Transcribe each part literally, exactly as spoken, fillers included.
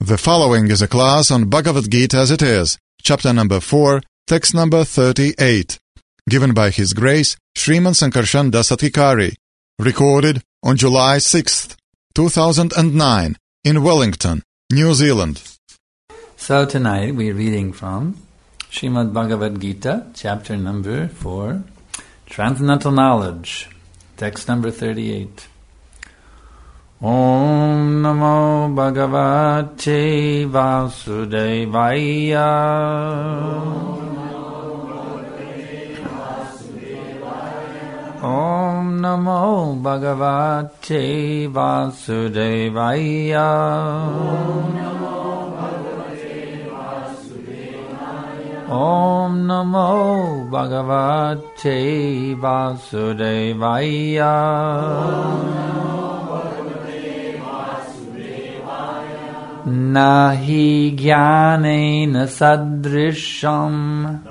The following is a class on Bhagavad Gita as it is, chapter number four, text number thirty-eight, given by His Grace Sriman Sankarshan Dasatikari, recorded on July sixth, two thousand nine, in Wellington, New Zealand. So tonight we're reading from Srimad Bhagavad Gita, chapter number four, Transcendental Knowledge, text number thirty-eight. Om Namo Bhagavate Vasudevaya. Om Namo Bhagavate Vasudevaya. Om Namo Bhagavate Vasudevaya. Nahi jnanena sadrisham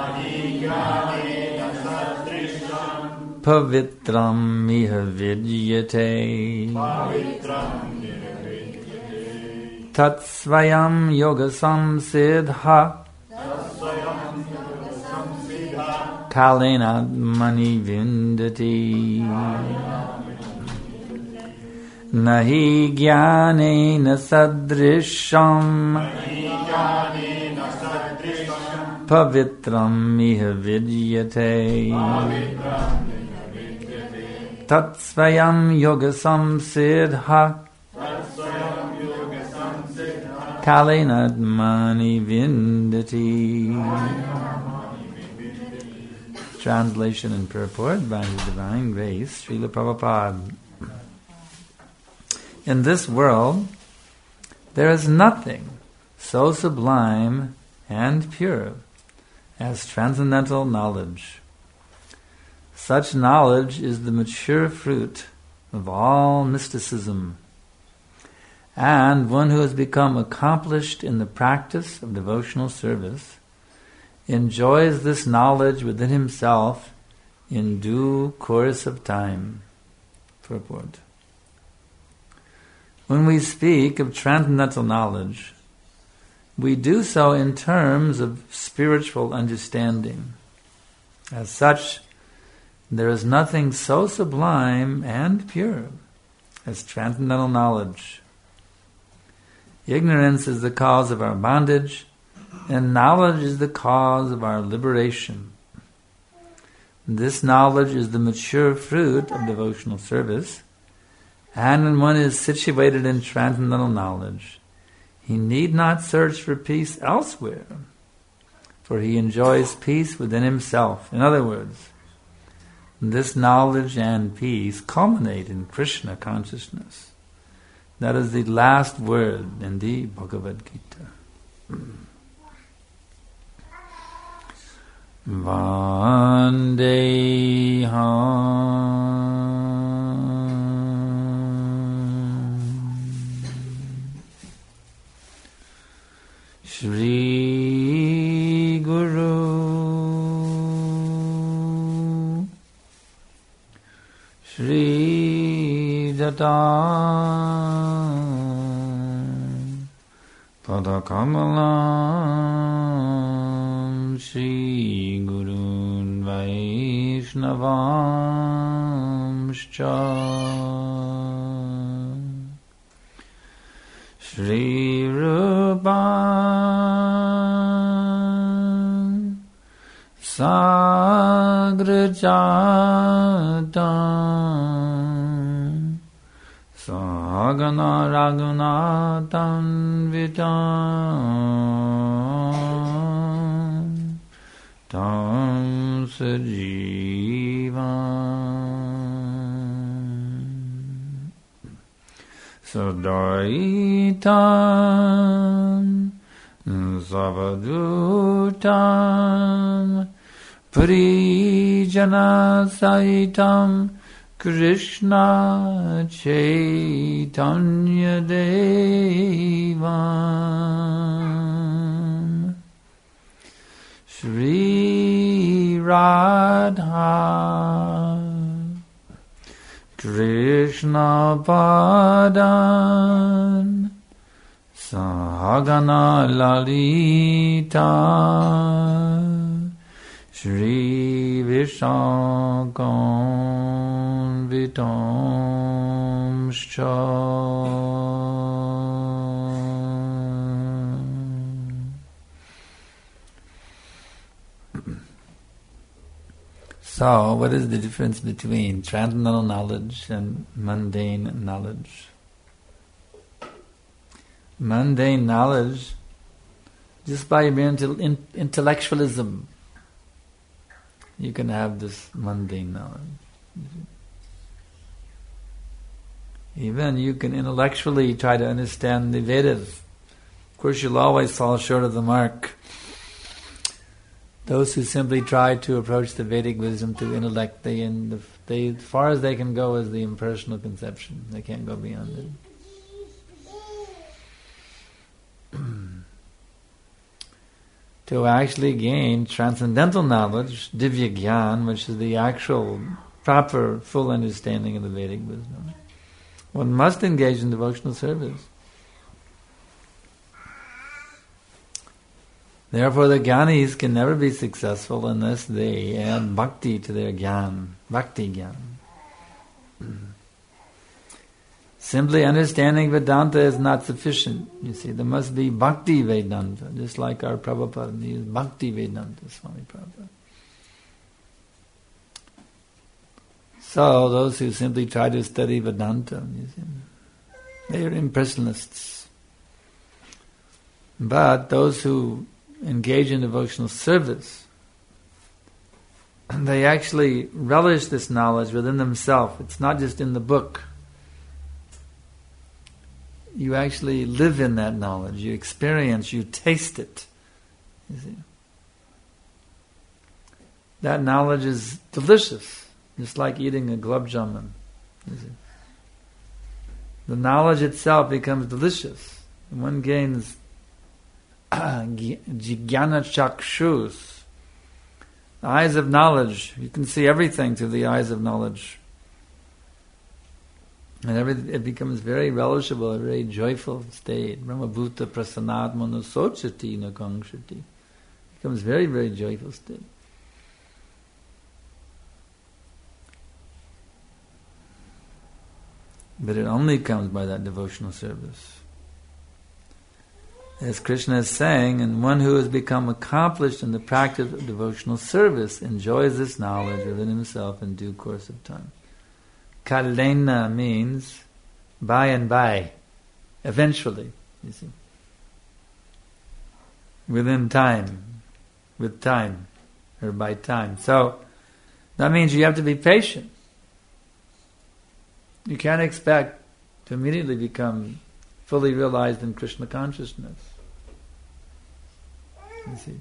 pavitram iha vidyate tatsvayam yoga samsiddha kalena mani vindati. Nahi jnanena sadrisham pavitram iha vidyate tatsvayam yoga samsiddha kalena mani vindati. Translation and purport by His Divine Grace Srila Prabhupada. In this world, there is nothing so sublime and pure as transcendental knowledge. Such knowledge is the mature fruit of all mysticism, and one who has become accomplished in the practice of devotional service enjoys this knowledge within himself in due course of time. Purport. When we speak of transcendental knowledge, we do so in terms of spiritual understanding. As such, there is nothing so sublime and pure as transcendental knowledge. Ignorance is the cause of our bondage, and knowledge is the cause of our liberation. This knowledge is the mature fruit of devotional service, and when one is situated in transcendental knowledge, he need not search for peace elsewhere, for he enjoys peace within himself. In other words, this knowledge and peace culminate in Krishna consciousness. That is the last word in the Bhagavad Gita. Vandeham Shri Guru Shri Jata Padakamalam Shri Gurun Vaishnavamscha Shri Rupan Sagrajatam Sagana Raghunathan Vitam Tam Sajivam Sadaitam Savadutam Parijana Saitam Krishna Chaitanya Devam Shri Radha Krishna Padan Sahagana Lalita Shri Vishakam Vitam So, what is the difference between transcendental knowledge and mundane knowledge? Mundane knowledge, just by mere intellectualism, you can have this mundane knowledge. Even you can intellectually try to understand the Vedas. Of course, you'll always fall short of the mark. Those who simply try to approach the Vedic wisdom through intellect, they, in the, they, as far as they can go is the impersonal conception. They can't go beyond it. To actually gain transcendental knowledge, Divya Gyan, which is the actual, proper, full understanding of the Vedic wisdom, one must engage in devotional service. Therefore, the Gyanis can never be successful unless they add bhakti to their Gyan, bhakti Gyan. Simply understanding Vedanta is not sufficient. You see, there must be bhakti Vedanta, just like our Prabhupada used bhakti Vedanta, Swami Prabhupada. So, those who simply try to study Vedanta, you see, they are impersonalists. But those who engage in devotional service, they actually relish this knowledge within themselves. It's not just in the book. You actually live in that knowledge. You experience, you taste it. You see. That knowledge is delicious, just like eating a gulab jamun. You see. The knowledge itself becomes delicious. And one gains jnana chakshus, the eyes of knowledge. You can see everything through the eyes of knowledge. And every, it becomes very relishable, a very joyful state. Brahmabhuta prasanatmano sochati nakangshati. It becomes very, very joyful state. But it only comes by that devotional service. As Krishna is saying, and one who has become accomplished in the practice of devotional service enjoys this knowledge within himself in due course of time. Kalena means by and by, eventually, you see. Within time, with time, or by time. So, that means you have to be patient. You can't expect to immediately become fully realized in Krishna consciousness. You see.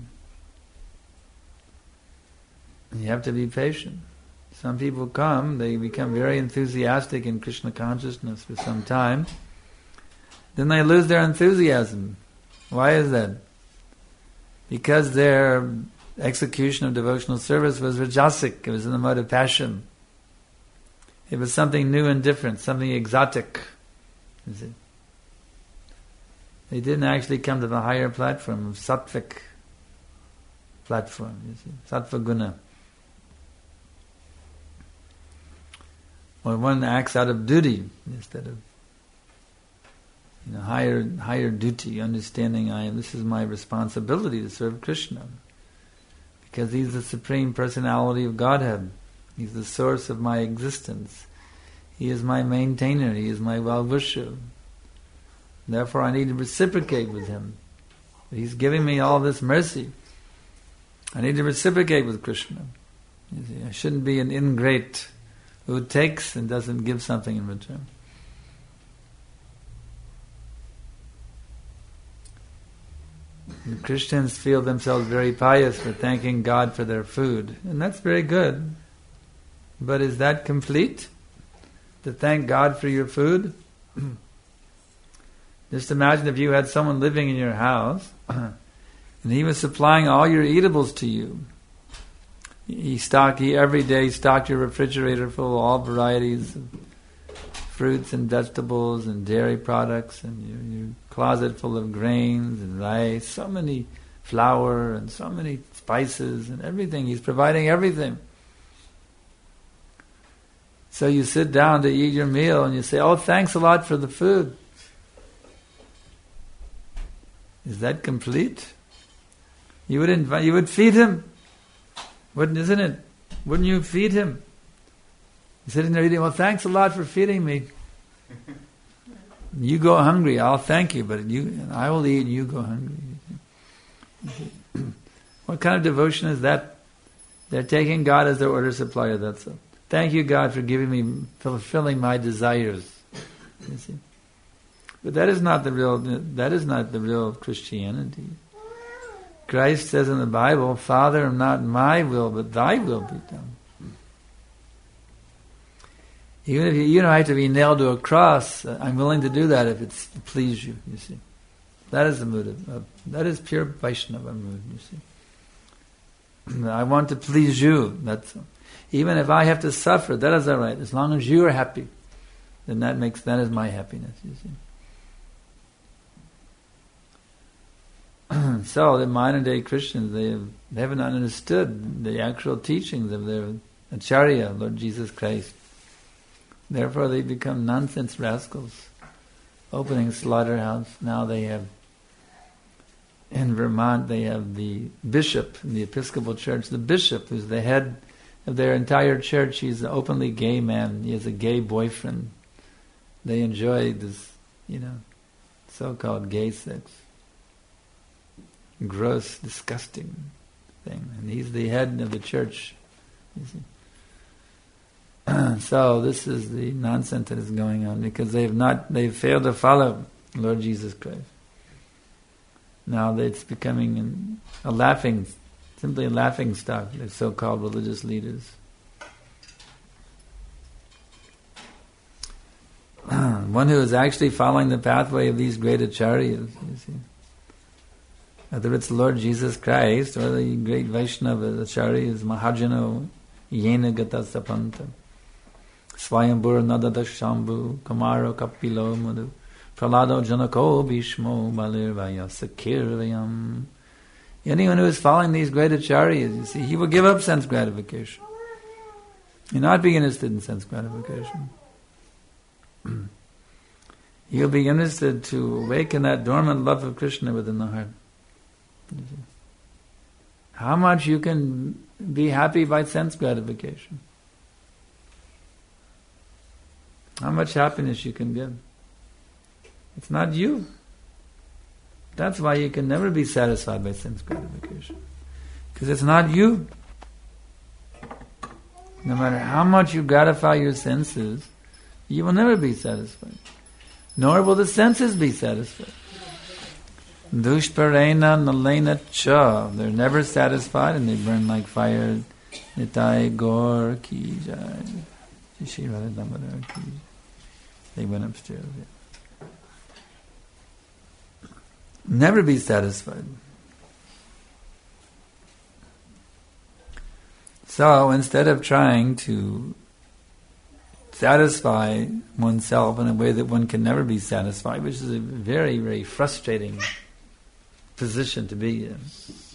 You have to be patient. Some people come, they become very enthusiastic in Krishna consciousness for some time. Then they lose their enthusiasm. Why is that? Because their execution of devotional service was rajasic. It was in the mode of passion. It was something new and different, something exotic. You see. They didn't actually come to the higher platform of sattvic platform, you see, sattva guna. Or one acts out of duty instead of, you know, higher higher duty, understanding I am, this is my responsibility to serve Krishna. Because He's the Supreme Personality of Godhead. He's the source of my existence. He is my maintainer. He is my well-wisher. Therefore I need to reciprocate with Him. He's giving me all this mercy. I need to reciprocate with Krishna. You see, I shouldn't be an ingrate who takes and doesn't give something in return. The Christians feel themselves very pious for thanking God for their food. And that's very good. But is that complete? To thank God for your food? Just imagine if you had someone living in your house and he was supplying all your eatables to you. He stocked, he every day stocked your refrigerator full of all varieties of fruits and vegetables and dairy products, and your, your closet full of grains and rice, so many flour and so many spices and everything. He's providing everything. So you sit down to eat your meal and you say, "Oh, thanks a lot for the food." Is that complete? You would invite, you would feed him, wouldn't, isn't it? Wouldn't you feed him? You're sitting there eating. "Well, thanks a lot for feeding me. You go hungry. I'll thank you, but you, I will eat and you go hungry." What kind of devotion is that? They're taking God as their order supplier. That's all. Thank you, God, for giving me, fulfilling my desires. You see, but that is not the real. That is not the real Christianity. Christ says in the Bible, "Father, not my will, but Thy will be done." Even if you, you don't have to be nailed to a cross, I'm willing to do that if it's to please you. You see, that is the mood of, of that is pure Vaishnava mood. You see, I want to please you. That's all. Even if I have to suffer, that is all right. As long as you are happy, then that makes that is my happiness. You see. So the modern day Christians, they have, they have not understood the actual teachings of their Acharya, Lord Jesus Christ. Therefore, they become nonsense rascals, opening slaughterhouse. Now they have, in Vermont, they have the bishop in the Episcopal Church. The bishop, who's the head of their entire church, he's an openly gay man. He has a gay boyfriend. They enjoy this, you know, so-called gay sex. Gross, disgusting thing. And he's the head of the church. You see. So this is the nonsense that is going on because they have not, they've failed to follow Lord Jesus Christ. Now it's becoming an, a laughing, simply a laughing stock, the so-called religious leaders. One who is actually following the pathway of these great acharyas, you see. Whether it's Lord Jesus Christ or the great Vaishnava acharyas, Mahajano, Yena Gata Sapanta, Swayambur Nadada Shambhu, Kamaro Kapilo Madhu, Pralado Janako Bhishmo Balirvaya Sakirvayam. Anyone who is following these great acharyas, you see, he will give up sense gratification. He'll not be interested in sense gratification. He'll be interested to awaken that dormant love of Krishna within the heart. How much you can be happy by sense gratification. How much happiness you can give. It's not you. That's why you can never be satisfied by sense gratification. Because it's not you. No matter how much you gratify your senses, you will never be satisfied. Nor will the senses be satisfied. Dushparena nalena cha. They're never satisfied and they burn like fire. Nitai Gaur ki jai. They went upstairs. Yeah. Never be satisfied. So instead of trying to satisfy oneself in a way that one can never be satisfied, which is a very, very frustrating position to be in.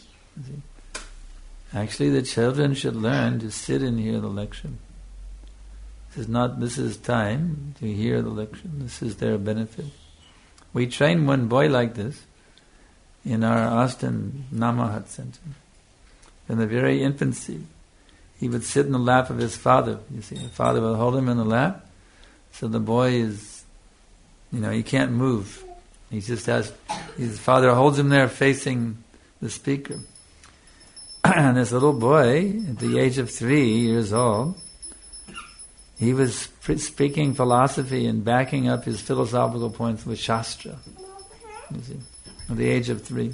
Actually, the children should learn to sit and hear the lecture. This is not. This is time to hear the lecture. This is their benefit. We trained one boy like this in our Austin Namahat Center. In the very infancy, he would sit in the lap of his father. You see, the father would hold him in the lap, so the boy is, you know, he can't move. He just has, his father holds him there facing the speaker. And this little boy, at the age of three years old, he was speaking philosophy and backing up his philosophical points with Shastra. You see, at the age of three.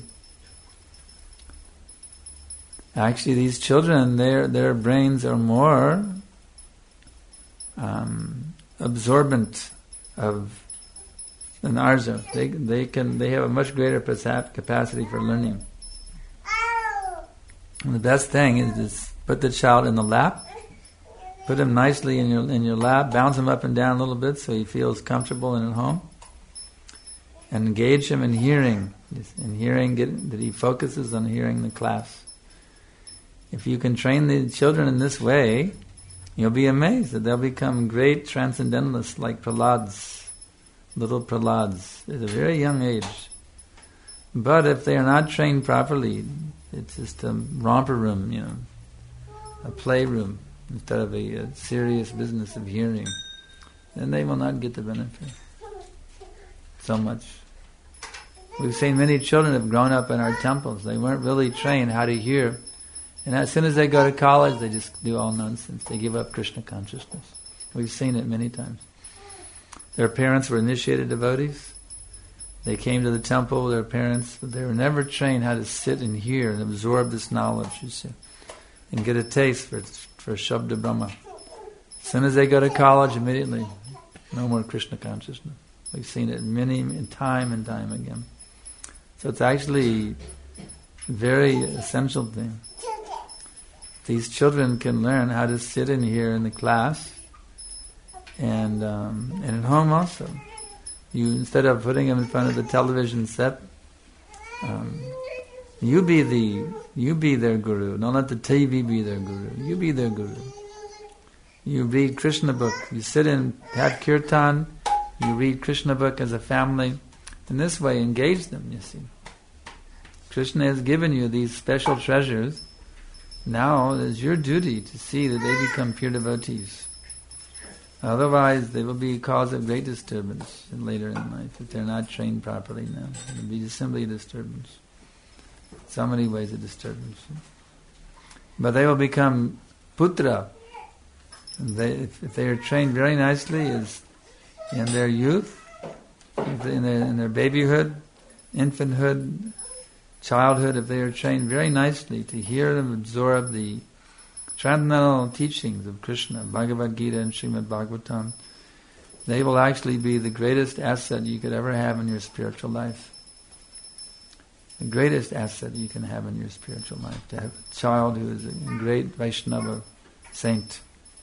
Actually, these children, their their brains are more um, absorbent of than ours are. They they can they have a much greater capacity for learning. And the best thing is to put the child in the lap Put him nicely in your in your lap, bounce him up and down a little bit so he feels comfortable and at home. And engage him in hearing, in hearing get, that he focuses on hearing the class. If you can train the children in this way, you'll be amazed that they'll become great transcendentalists like Prahlad's, little Prahlad's, at a very young age. But if they are not trained properly, it's just a romper room, you know, a playroom, instead of a, a serious business of hearing, then they will not get the benefit so much. We've seen many children have grown up in our temples. They weren't really trained how to hear. And as soon as they go to college, they just do all nonsense. They give up Krishna consciousness. We've seen it many times. Their parents were initiated devotees. They came to the temple with their parents, but they were never trained how to sit and hear and absorb this knowledge, you see, and get a taste for for Shabda Brahma. As soon as they go to college, immediately, no more Krishna consciousness. We've seen it many, time and time again. So it's actually a very essential thing. These children can learn how to sit in here in the class, and um, and at home also. You, instead of putting them in front of the television set, um, you be the you be their guru. Don't let the T V be their guru. You be their guru. You read Krishna book. You sit and have kirtan. You read Krishna book as a family. In this way, engage them. You see, Krishna has given you these special treasures. Now it's your duty to see that they become pure devotees. Otherwise, they will be a cause of great disturbance later in life if they're not trained properly now. It will be simply a disturbance. So many ways of disturbance. But they will become putra. They, if, if they are trained very nicely as in their youth, in their, in their babyhood, infanthood, childhood, if they are trained very nicely to hear and absorb the transcendental teachings of Krishna, Bhagavad Gita and Srimad Bhagavatam, they will actually be the greatest asset you could ever have in your spiritual life. The greatest asset you can have in your spiritual life, to have a child who is a great Vaishnava saint.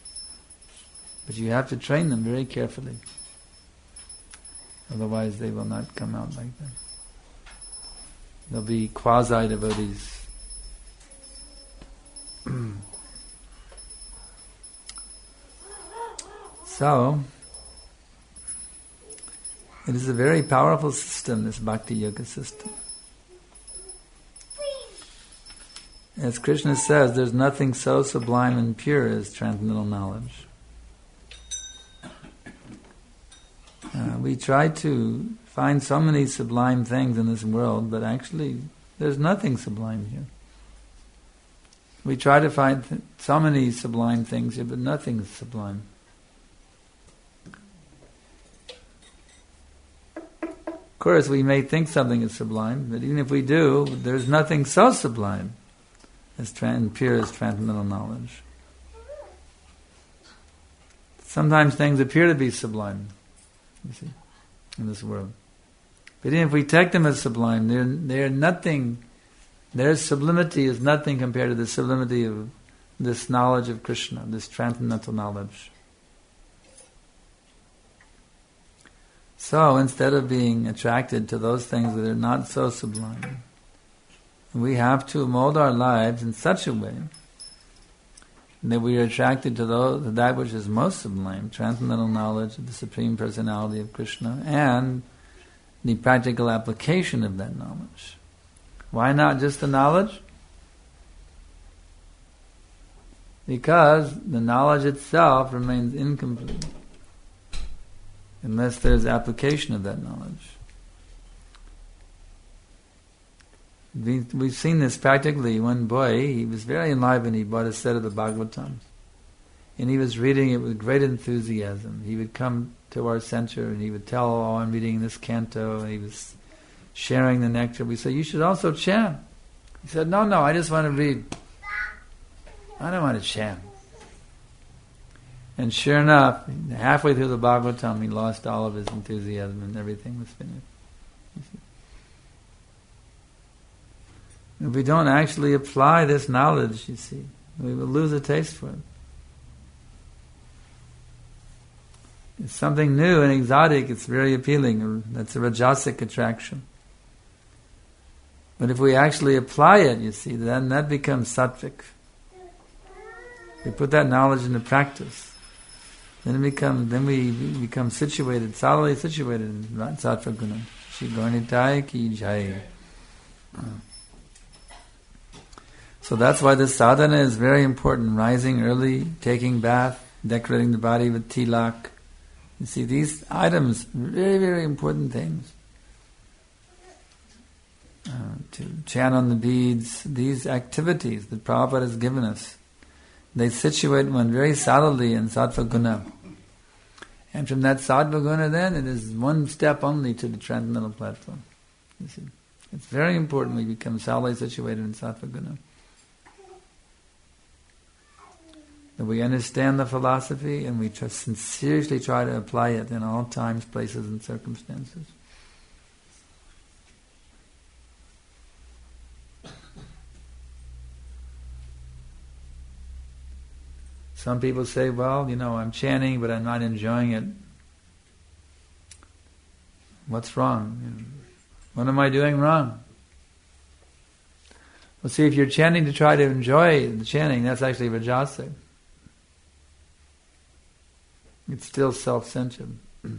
But you have to train them very carefully. Otherwise they will not come out like that. They'll be quasi-devotees. So, it is a very powerful system, this Bhakti Yoga system. As Krishna says, there's nothing so sublime and pure as transcendental knowledge. Uh, we try to find so many sublime things in this world, but actually there's nothing sublime here. We try to find th- so many sublime things here, but nothing is sublime. Of course, we may think something is sublime, but even if we do, there's nothing so sublime as trans- pure as transcendental knowledge. Sometimes things appear to be sublime, you see, in this world. But even if we take them as sublime, they're, they're nothing, their sublimity is nothing compared to the sublimity of this knowledge of Krishna, this transcendental knowledge. So instead of being attracted to those things that are not so sublime, we have to mold our lives in such a way that we are attracted to, those, to that which is most sublime, transcendental knowledge of the Supreme Personality of Krishna, and the practical application of that knowledge. Why not just the knowledge? Because the knowledge itself remains incomplete unless there's application of that knowledge. We, we've seen this practically. One boy, he was very enlivened. He bought a set of the Bhagavatams, and he was reading it with great enthusiasm. He would come to our center and he would tell, oh, I'm reading this canto, and he was sharing the nectar. We said, you should also chant. He said, no, no, I just want to read. I don't want to chant. And sure enough, halfway through the Bhagavatam, he lost all of his enthusiasm and everything was finished. If we don't actually apply this knowledge, you see, we will lose a taste for it. It's something new and exotic, it's very appealing. That's a rajasic attraction. But if we actually apply it, you see, then that becomes sattvic. We put that knowledge into practice. Then it becomes, then we become situated, solidly situated in sattva guna. Shri Gauranitai ki jai. So that's why this sadhana is very important. Rising early, taking bath, decorating the body with tilak. You see, these items, very, very important things. Uh, to chant on the beads, these activities that Prabhupada has given us, they situate one very solidly in sattva guna. And from that sattva guna then, it is one step only to the transcendental platform. You see, it's very important we become solidly situated in sattva guna. That we understand the philosophy and we try, sincerely try to apply it in all times, places and circumstances. Some people say, well, you know, I'm chanting, but I'm not enjoying it. What's wrong? What am I doing wrong? Well, see, if you're chanting to try to enjoy the chanting, that's actually rajasic. It's still self-centered.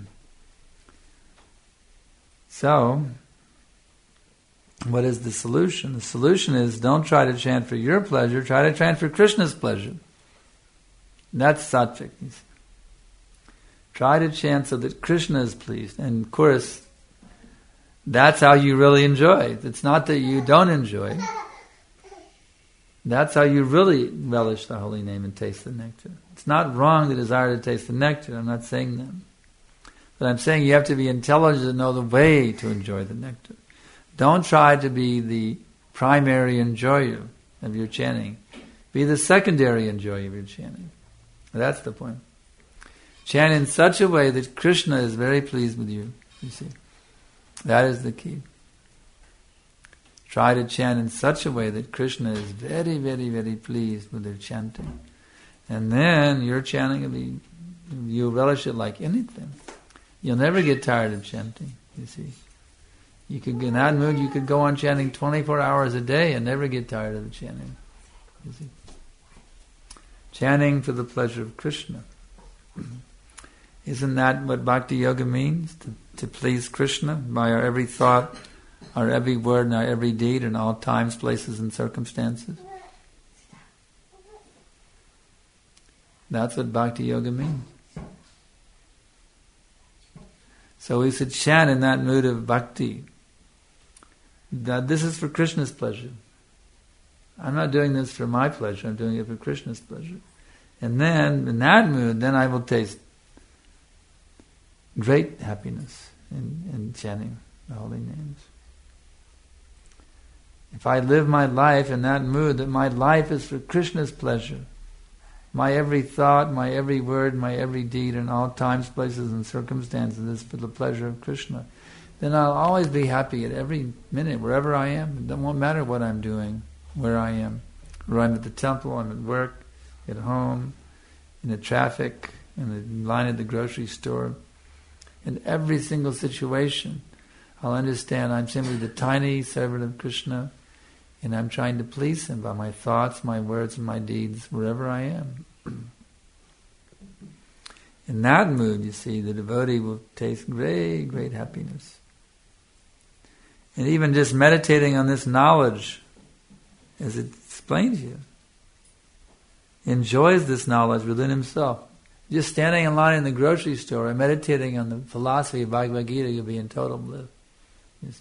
So, what is the solution? The solution is don't try to chant for your pleasure, try to chant for Krishna's pleasure. That's sattvic. Try to chant so that Krishna is pleased. And of course, that's how you really enjoy. It's not that you don't enjoy. That's how you really relish the holy name and taste the nectar. It's not wrong to desire to taste the nectar. I'm not saying that. But I'm saying you have to be intelligent to know the way to enjoy the nectar. Don't try to be the primary enjoyer of your chanting. Be the secondary enjoyer of your chanting. That's the point. Chant in such a way that Krishna is very pleased with you. You see, that is the key. Try to chant in such a way that Krishna is very, very, very pleased with their chanting. And then your chanting will be, you'll relish it like anything. You'll never get tired of chanting, you see. You could, in that mood, you could go on chanting twenty-four hours a day and never get tired of the chanting. You see. Chanting for the pleasure of Krishna. Isn't that what bhakti yoga means? To, to please Krishna by our every thought, our every word, and our every deed in all times, places, and circumstances. That's what bhakti yoga means. So we should chant in that mood of bhakti. That this is for Krishna's pleasure. I'm not doing this for my pleasure, I'm doing it for Krishna's pleasure. And then, in that mood, then I will taste great happiness in, in chanting the holy names. If I live my life in that mood, that my life is for Krishna's pleasure, my every thought, my every word, my every deed in all times, places and circumstances is for the pleasure of Krishna, then I'll always be happy at every minute, wherever I am. It won't matter what I'm doing, where I am. Whether I'm at the temple, I'm at work, at home, in the traffic, in the line at the grocery store. In every single situation, I'll understand I'm simply the tiny servant of Krishna, and I'm trying to please Him by my thoughts, my words, and my deeds, wherever I am. In that mood, you see, the devotee will taste great, great happiness. And even just meditating on this knowledge, as it explains you, enjoys this knowledge within himself. Just standing in line in the grocery store and meditating on the philosophy of Bhagavad Gita, you'll be in total bliss. Yes.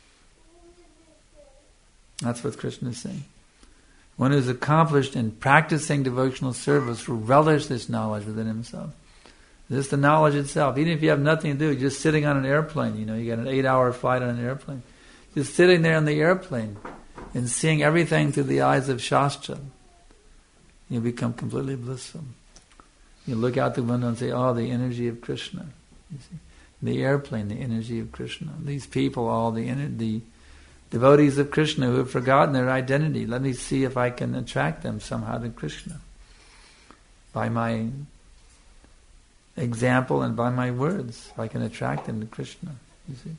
That's what Krishna is saying. One who's accomplished in practicing devotional service will relish this knowledge within himself. This is the knowledge itself. Even if you have nothing to do, just sitting on an airplane, you know, you got an eight-hour flight on an airplane. Just sitting there on the airplane and seeing everything through the eyes of Shastra, you become completely blissful. You look out the window and say, oh, the energy of Krishna. You see? The airplane, the energy of Krishna. These people, all the ener- the devotees of Krishna who have forgotten their identity. Let me see if I can attract them somehow to Krishna by my example and by my words. I can attract them to Krishna, you see.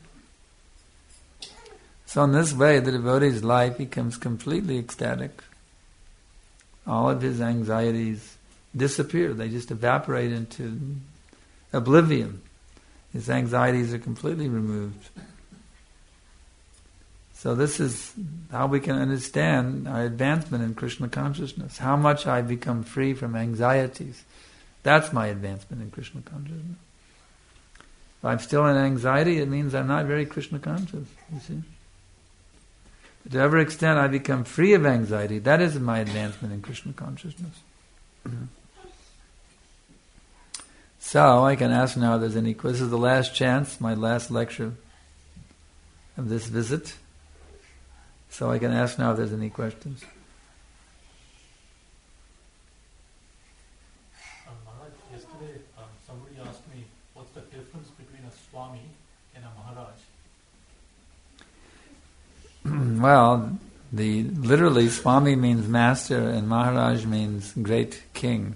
So in this way, the devotee's life becomes completely ecstatic. All of his anxieties disappear. They just evaporate into oblivion. His anxieties are completely removed. So this is how we can understand our advancement in Krishna consciousness. How much I become free from anxieties. That's my advancement in Krishna consciousness. If I'm still in anxiety, it means I'm not very Krishna conscious, you see. But to every extent I become free of anxiety, that is my advancement in Krishna consciousness. So I can ask now if there's any questions. This is the last chance, my last lecture of this visit. So I can ask now if there's any questions. Um, Maharaj, yesterday um, somebody asked me what's the difference between a Swami and a Maharaj? Well, the literally Swami means master and Maharaj means great king.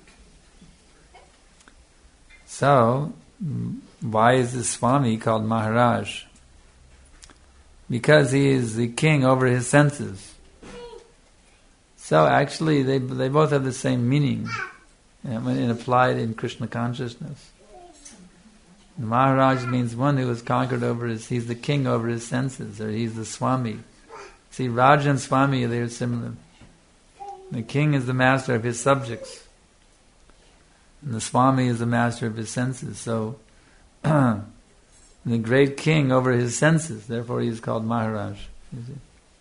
So, why is the Swami called Maharaj? Because he is the king over his senses. So actually they they both have the same meaning when it applied in Krishna consciousness. The Maharaj means one who has conquered over his, he's the king over his senses, or he's the Swami. See, Raja and Swami, they are similar. The king is the master of his subjects. And the Swami is the master of his senses. So, the great king over his senses, therefore he is called Maharaj. You see.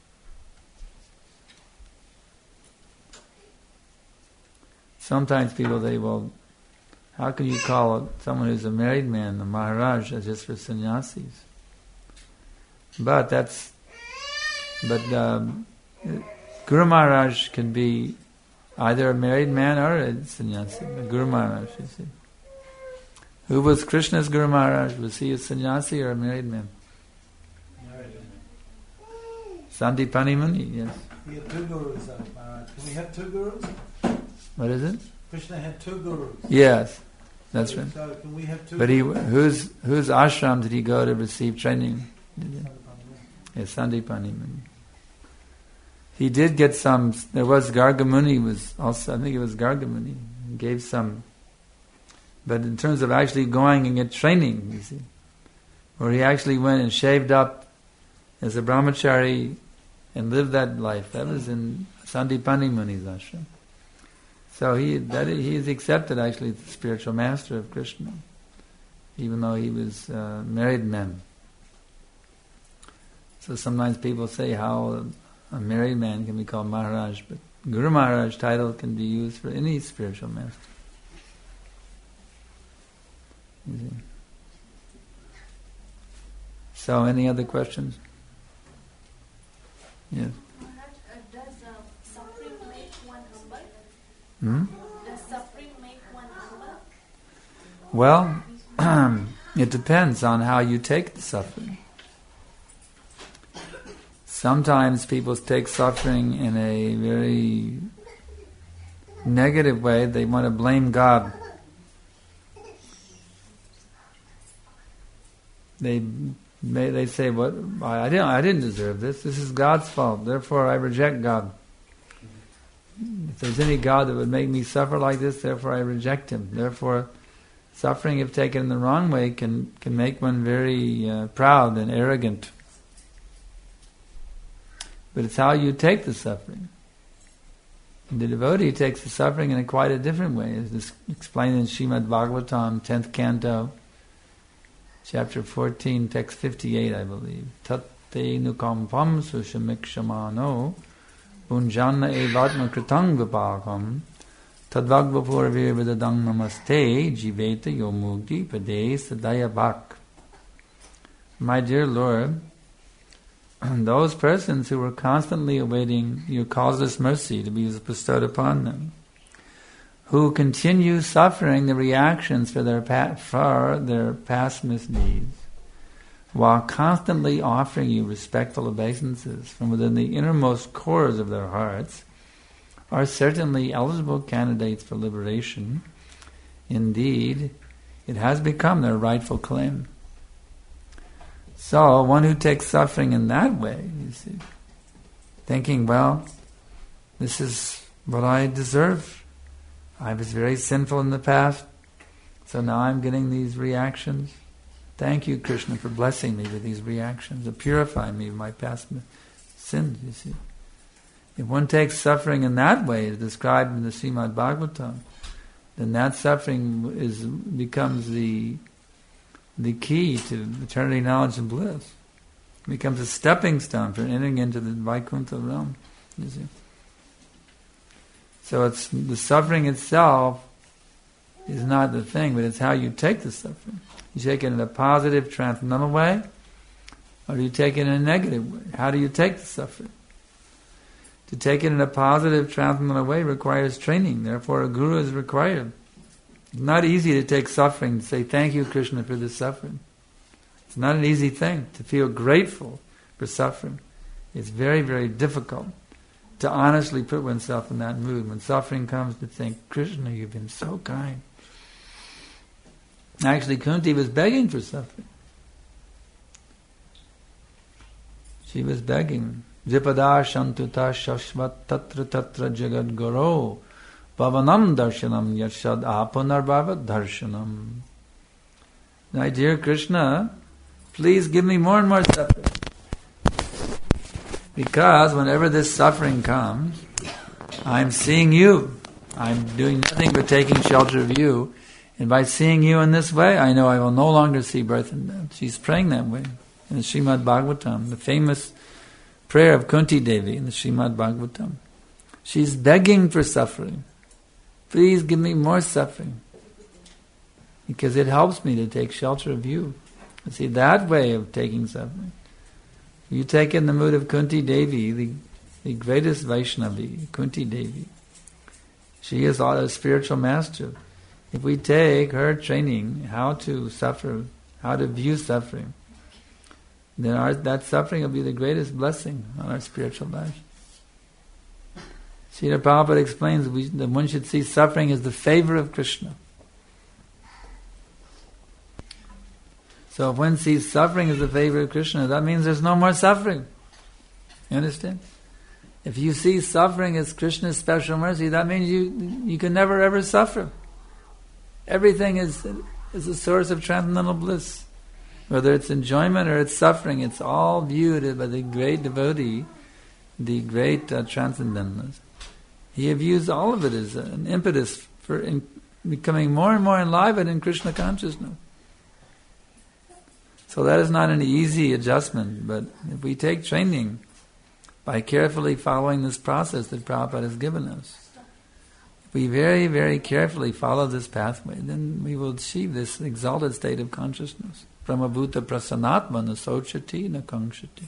Sometimes people say, well, how can you call someone who's a married man a Maharaj as just for sannyasis? But that's, but um, Guru Maharaj can be either a married man or a sannyasi, a Guru Maharaj, you see. Who was Krishna's Guru Maharaj? Was he a sannyasi or a married man? Married man. Sandipani Muni, yes. We had two gurus. Uh, can we have two gurus? What is it? Krishna had two gurus. Yes, that's right. So can we have two But he, gurus? whose whose ashram did he go to receive training? Yes, Sandipani Muni. He did get some. There was Garga Muni. Was also, I think it was Garga Muni. He gave some. But in terms of actually going and get training, you see, where he actually went and shaved up as a brahmachari and lived that life, that was in Sandipani Muni's ashram. So he that he is accepted actually as the spiritual master of Krishna, even though he was a married man. So sometimes people say how a married man can be called Maharaj, but Guru Maharaj title can be used for any spiritual master. You see. So, any other questions? Yes. Maharaj, uh, does uh, suffering make one humble? Hmm? Does suffering make one humble? Well, it depends on how you take the suffering. Sometimes people take suffering in a very negative way. They want to blame God. They may they say, "What? I didn't. I didn't deserve this. This is God's fault. Therefore, I reject God. If there's any God that would make me suffer like this, therefore I reject Him. Therefore, suffering, if taken in the wrong way, can can make one very uh, proud and arrogant. But it's how you take the suffering. And the devotee takes the suffering in a quite a different way. As this explained in Srimad Bhagavatam, tenth canto, chapter fourteen, text fifty-eight, I believe. Tatte nukampam sushamikshamano punjanna evatma kritang vipakam tadvagvapurvir vidadang namaste jiveta yomukti pade sadaya bhak. My dear Lord, those persons who were constantly awaiting your causeless mercy to be bestowed upon them, who continue suffering the reactions for their pa- for their past misdeeds, while constantly offering you respectful obeisances from within the innermost cores of their hearts, are certainly eligible candidates for liberation. Indeed, It has become their rightful claim. So, one who takes suffering in that way, you see, thinking, well, this is what I deserve. I was very sinful in the past, so now I'm getting these reactions. Thank you, Krishna, for blessing me with these reactions, to purify me of my past sins, you see. If one takes suffering in that way, as described in the Srimad Bhagavatam, then that suffering is becomes the the key to eternity, knowledge, and bliss. It becomes a stepping stone for entering into the Vaikuntha realm, you see. So it's the suffering itself is not the thing, but it's how you take the suffering. You take it in a positive, transcendental way, or do you take it in a negative way? How do you take the suffering? To take it in a positive, transcendental way requires training. Therefore, a guru is required. It's not easy to take suffering, to say, thank you, Krishna, for this suffering. It's not an easy thing to feel grateful for suffering. It's very, very difficult to honestly put oneself in that mood. When suffering comes, to think, Krishna, you've been so kind. Actually, Kunti was begging for suffering. She was begging. Vipada shantuta shashvat tatra tatra jagad goro pavanam darshanam yashad apanarbhava darshanam. My dear Krishna, please give me more and more suffering. Because whenever this suffering comes, I'm seeing you. I'm doing nothing but taking shelter of you. And by seeing you in this way, I know I will no longer see birth and death. She's praying that way. In the Srimad Bhagavatam, the famous prayer of Kunti Devi in the Srimad Bhagavatam. She's begging for suffering. Please give me more suffering. Because it helps me to take shelter of you. You see, that way of taking suffering. You take in the mood of Kunti Devi, the, the greatest Vaishnavi, Kunti Devi. She is a spiritual master. If we take her training how to suffer, how to view suffering, then our, that suffering will be the greatest blessing on our spiritual life. Srila Prabhupada explains we, that one should see suffering as the favor of Krishna. So if one sees suffering as the favor of Krishna, that means there's no more suffering. You understand? If you see suffering as Krishna's special mercy, that means you you can never ever suffer. Everything is is a source of transcendental bliss. Whether it's enjoyment or it's suffering, it's all viewed by the great devotee, the great uh, transcendentalist. He views all of it as an impetus for in becoming more and more enlivened in Krishna consciousness. So that is not an easy adjustment, but if we take training by carefully following this process that Prabhupada has given us, if we very, very carefully follow this pathway, then we will achieve this exalted state of consciousness. Brahmabhuta prasanatma na sochati na kankshati.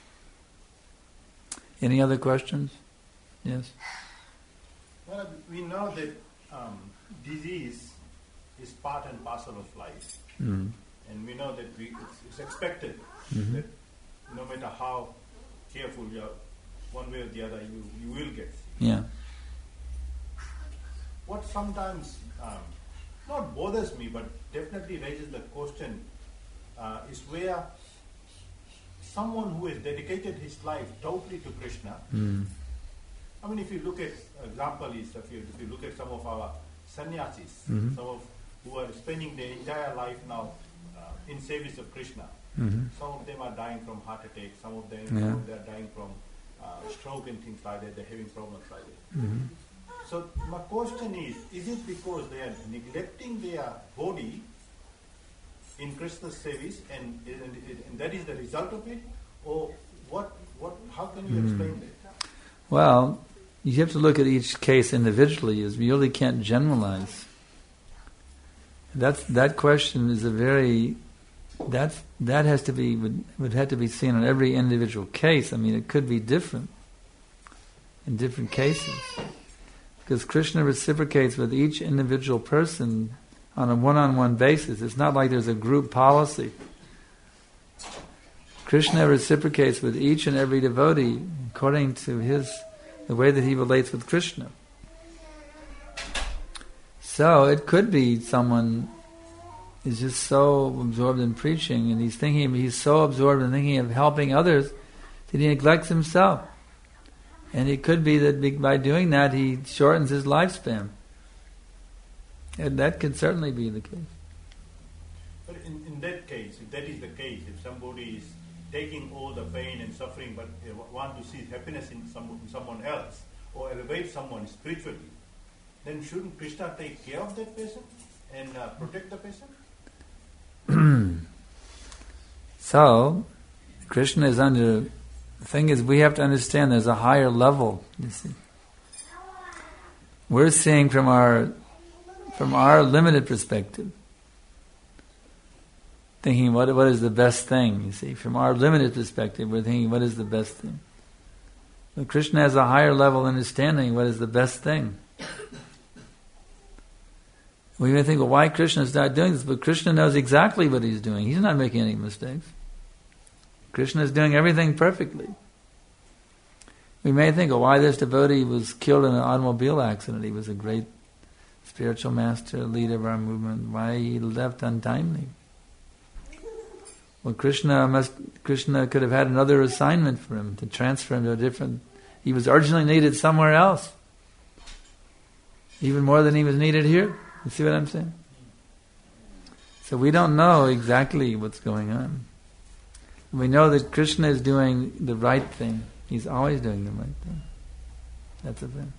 Any other questions? Yes? Well, we know that um, disease is part and parcel of life. Mm. And we know that we, it's, it's expected Mm-hmm. that no matter how careful you are, one way or the other, you, you will get sick. Yeah. What sometimes um, not bothers me, but definitely raises the question, uh, is where someone who has dedicated his life totally to Krishna. Mm. I mean, if you look at example is if you, if you look at some of our sannyasis, Mhm. some of who are spending their entire life now uh, in service of Krishna. Mhm. Some of them are dying from heart attack. Some of them Yeah. they are dying from uh, stroke and things like that. They're having problems like that. Mhm. So my question is: is it because they are neglecting their body in Krishna's service, and, and, and that is the result of it, or what? What? How can you Mm. explain that? Well, you have to look at each case individually. You really can't generalize. That's that question is a very that's that has to be would, would have to be seen on every individual case. I mean, it could be different in different cases because Krishna reciprocates with each individual person on a one-on-one basis. It's not like there's a group policy. Krishna reciprocates with each and every devotee according to his the way that he relates with Krishna. So it could be someone is just so absorbed in preaching, and he's thinking, he's so absorbed in thinking of helping others that he neglects himself. And it could be that by doing that he shortens his lifespan. And that could certainly be the case. But in, in that case, if that is the case, if somebody is taking all the pain and suffering but uh, want to see happiness in, some, in someone else or elevate someone spiritually, then shouldn't Krishna take care of that person and uh, protect the person? So, Krishna is under... The thing is, we have to understand there's a higher level, you see. We're seeing from our from our limited perspective, thinking what what is the best thing, you see. From our limited perspective, we're thinking what is the best thing. But Krishna has a higher level understanding what is the best thing. We may think, well, why Krishna is not doing this? But Krishna knows exactly what he's doing. He's not making any mistakes. Krishna is doing everything perfectly. We may think, oh, why this devotee was killed in an automobile accident? He was a great spiritual master, leader of our movement. Why he left untimely? Well, Krishna must. Krishna could have had another assignment for him to transfer him to a different. He was urgently needed somewhere else, even more than he was needed here. You see what I'm saying? So we don't know exactly what's going on. We know that Krishna is doing the right thing. He's always doing the right thing. That's the thing.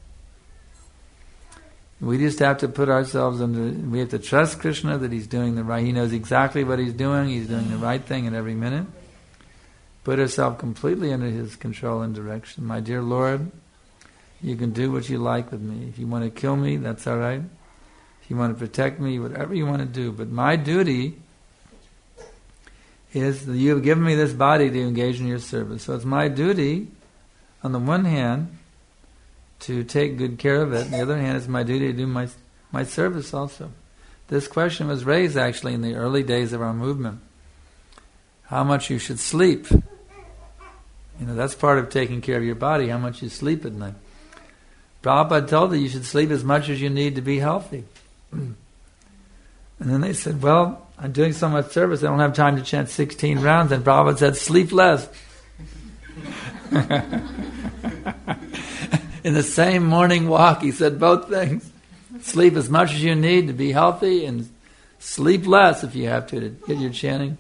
We just have to put ourselves under, we have to trust Krishna that he's doing the right, he knows exactly what he's doing, he's doing the right thing at every minute. Put ourselves completely under his control and direction. My dear Lord, you can do what you like with me. If you want to kill me, that's all right. If you want to protect me, whatever you want to do. But my duty is that you have given me this body to engage in your service. So it's my duty, on the one hand, to take good care of it. On the other hand, it's my duty to do my my service also. This question was raised actually in the early days of our movement. How much you should sleep. You know, that's part of taking care of your body, how much you sleep at night. Prabhupada told that you should sleep as much as you need to be healthy. And then they said, well, I'm doing so much service, I don't have time to chant sixteen rounds. And Prabhupada said, sleep less. In the same morning walk, he said both things. Sleep as much as you need to be healthy, and sleep less if you have to to get your chanting.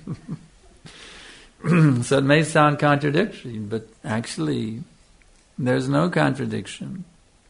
So it may sound contradictory, but actually there's no contradiction.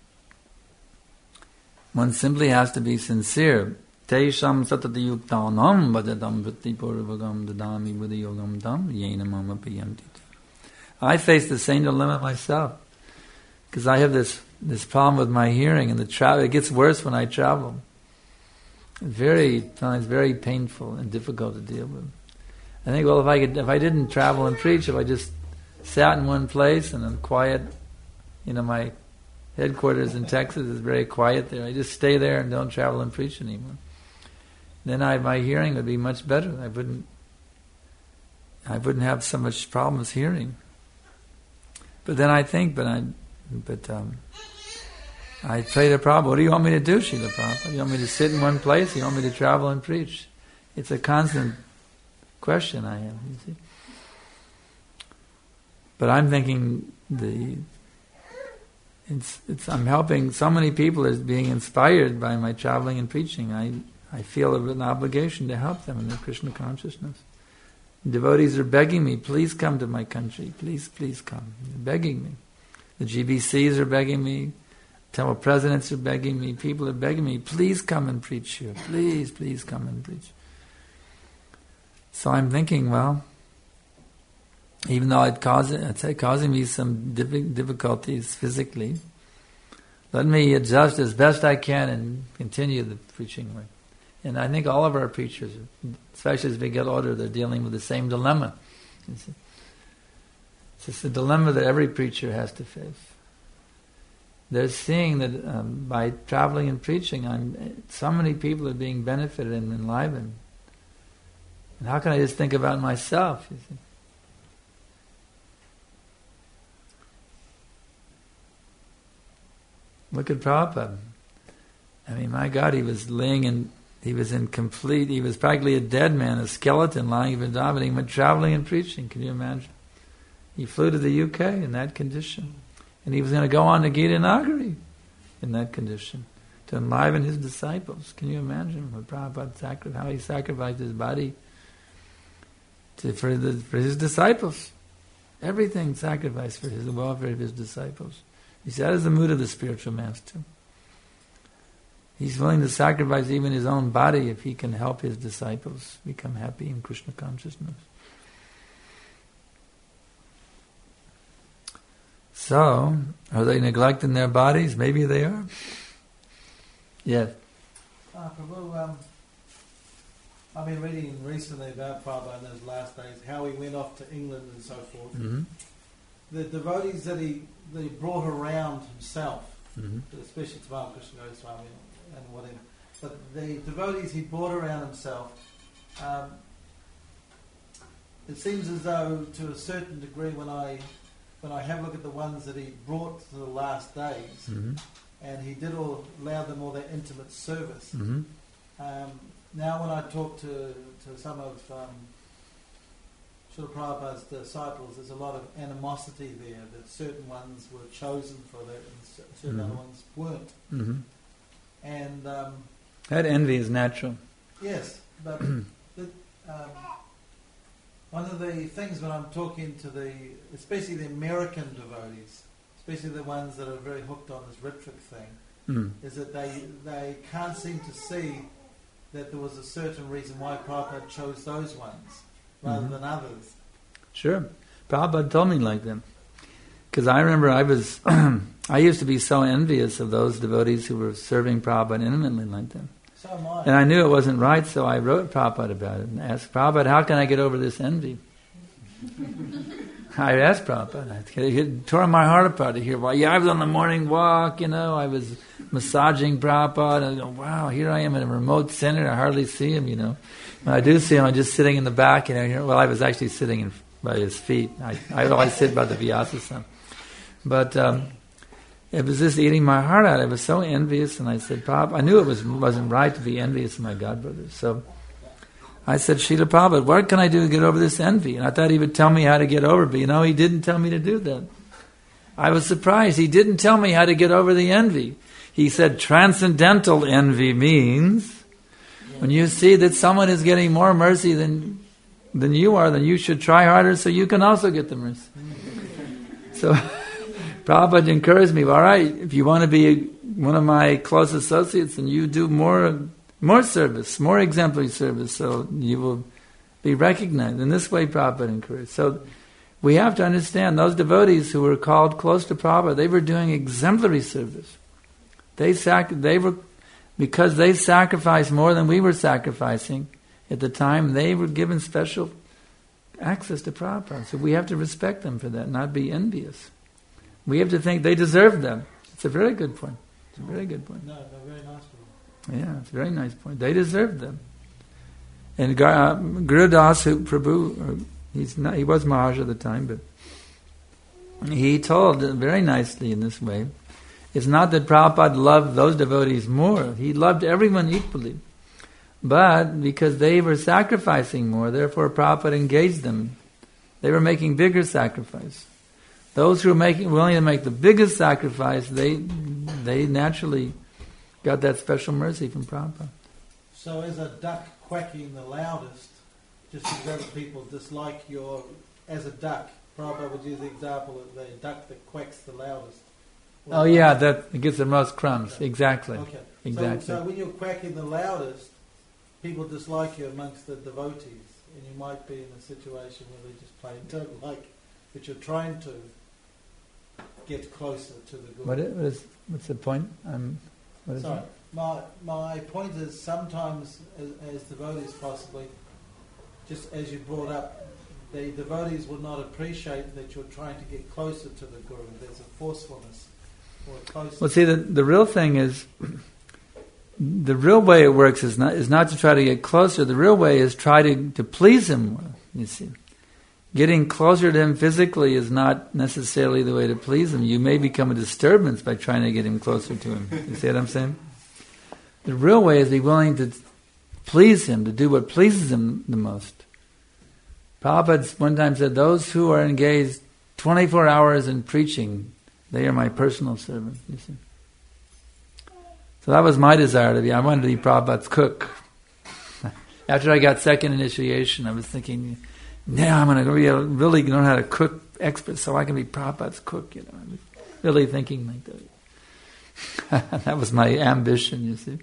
One simply has to be sincere. Teisham satatayuktanam bhajadam vrittipurvagam dadami buddhayogam tam yena mama piyanti. I face the same dilemma myself, because I have this this problem with my hearing, and the travel, it gets worse when I travel. Very times very painful and difficult to deal with. I think, well, if I could, if I didn't travel and preach, if I just sat in one place and I'm quiet, you know, my headquarters in Texas is very quiet there. I just stay there and don't travel and preach anymore. Then I, my hearing would be much better. I wouldn't, I wouldn't have so much problems hearing. But then I think, but I, but um, I pray to Prabhupada, what do you want me to do, Srila Prabhupada? You want me to sit in one place? You want me to travel and preach? It's a constant question I have, you see. But I'm thinking the it's it's I'm helping so many people as being inspired by my traveling and preaching. I I feel an obligation to help them in their Krishna consciousness. Devotees are begging me, please come to my country, please, please come. They're begging me. The G B Cs are begging me, temple presidents are begging me, people are begging me, please come and preach here, please, please come and preach. So I'm thinking, well, even though it cause, it's causing me some difficulties physically, let me adjust as best I can and continue the preaching way. And I think all of our preachers, especially as we get older, they're dealing with the same dilemma. It's just a dilemma that every preacher has to face. They're seeing that um, by traveling and preaching, I'm, so many people are being benefited and enlivened. And how can I just think about myself, you see? Look at Prabhupada. I mean, my God, he was laying in He was in complete, he was practically a dead man, a skeleton lying in Vrindavan. He went traveling and preaching, can you imagine? He flew to the U K in that condition. And he was going to go on to Gita Nagari in that condition, to enliven his disciples. Can you imagine what Prabhupada sacri- how he sacrificed his body to, for, the, for his disciples? Everything sacrificed for his, the welfare of his disciples. He said that is the mood of the spiritual master. He's willing to sacrifice even his own body if he can help his disciples become happy in Krishna consciousness. So, are they neglecting their bodies? Maybe they are. Yes. Uh, Prabhu, um, I've been reading recently about Prabhupada in those last days, how he went off to England and so forth. Mm-hmm. The devotees that he, that he brought around himself, Mm-hmm. especially Tamal Krishna Goswami and whatever, but the devotees he brought around himself, um, it seems as though to a certain degree when I when I have a look at the ones that he brought to the last days, Mm-hmm. and he did all, allow them all their intimate service. Mm-hmm. Um, now when I talk to, to some of um, Srila Prabhupada's disciples, there's a lot of animosity there, that certain ones were chosen for that and certain Mhm. other ones weren't. Mm-hmm. And um, That envy is natural. yes, but the, um, one of the things when I'm talking to the, especially the American devotees, especially the ones that are very hooked on this Ritvik thing, Mm. is that they they can't seem to see that there was a certain reason why Prabhupada chose those ones rather Mhm. than others. Sure. Prabhupada told me like that. Because I remember I was, I used to be so envious of those devotees who were serving Prabhupada intimately like that. So am I. And I knew it wasn't right, so I wrote Prabhupada about it and asked Prabhupada, how can I get over this envy? I asked Prabhupada. It tore my heart apart to hear, well, yeah, I was on the morning walk, you know, I was massaging Prabhupada, and I go, wow, here I am in a remote center, I hardly see him, you know. When I do see him, I'm just sitting in the back, you know, well, I was actually sitting in, by his feet. I, I always sit by the Vyasasana. But um, it was just eating my heart out. I was so envious, and I said, Prabhupada, I knew it was, wasn't right to be envious of my godbrothers, so I said, Srila Prabhupada, what can I do to get over this envy? And I thought he would tell me how to get over it, but you know, he didn't tell me to do that. I was surprised. He didn't tell me how to get over the envy. He said transcendental envy means when you see that someone is getting more mercy than than you are, then you should try harder so you can also get the mercy. So Prabhupada encouraged me, all right, if you want to be one of my close associates, then you do more more service, more exemplary service, so you will be recognized. In this way, Prabhupada encouraged. So we have to understand, those devotees who were called close to Prabhupada, they were doing exemplary service. They sac- they were, because they sacrificed more than we were sacrificing at the time, they were given special access to Prabhupada. So we have to respect them for that, not be envious. We have to think they deserve them. It's a very good point. It's a very good point. No, no, very nice. Yeah, it's a very nice point. They deserve them. And uh, Gurudas, who Prabhu, he's not, he was Maharaj at the time, but he told very nicely in this way, it's not that Prabhupada loved those devotees more. He loved everyone equally. But because they were sacrificing more, therefore Prabhupada engaged them. They were making bigger sacrifice. Those who were making, willing to make the biggest sacrifice, they they naturally got that special mercy from Prabhupada. So as a duck quacking the loudest, just because other people dislike your, as a duck, Prabhupada would use the example of the duck that quacks the loudest. Oh yeah, that gets the most crumbs. Exactly. Okay. Exactly. So, so when you're quacking the loudest, people dislike you amongst the devotees, and you might be in a situation where they just plain don't like, but you're trying to get closer to the good. What is, what is what's the point? Um, what is Sorry, it? my my point is sometimes as, as devotees possibly, just as you brought up, the devotees will not appreciate that you're trying to get closer to the Guru. There's a forcefulness or a closeness. Well, see, the the real thing is, the real way it works is not is not to try to get closer. The real way is try to, to please him more. You see, getting closer to him physically is not necessarily the way to please him. You may become a disturbance by trying to get him closer to him. You see what I'm saying? The real way is be willing to please him, to do what pleases him the most. Prabhupada one time said, those who are engaged twenty-four hours in preaching, they are my personal servants, you see. So that was my desire to be. I wanted to be Prabhupada's cook. After I got second initiation, I was thinking, now I'm going to be able, really learn how to cook expert so I can be Prabhupada's cook, you know. I was really thinking like that. That was my ambition, you see.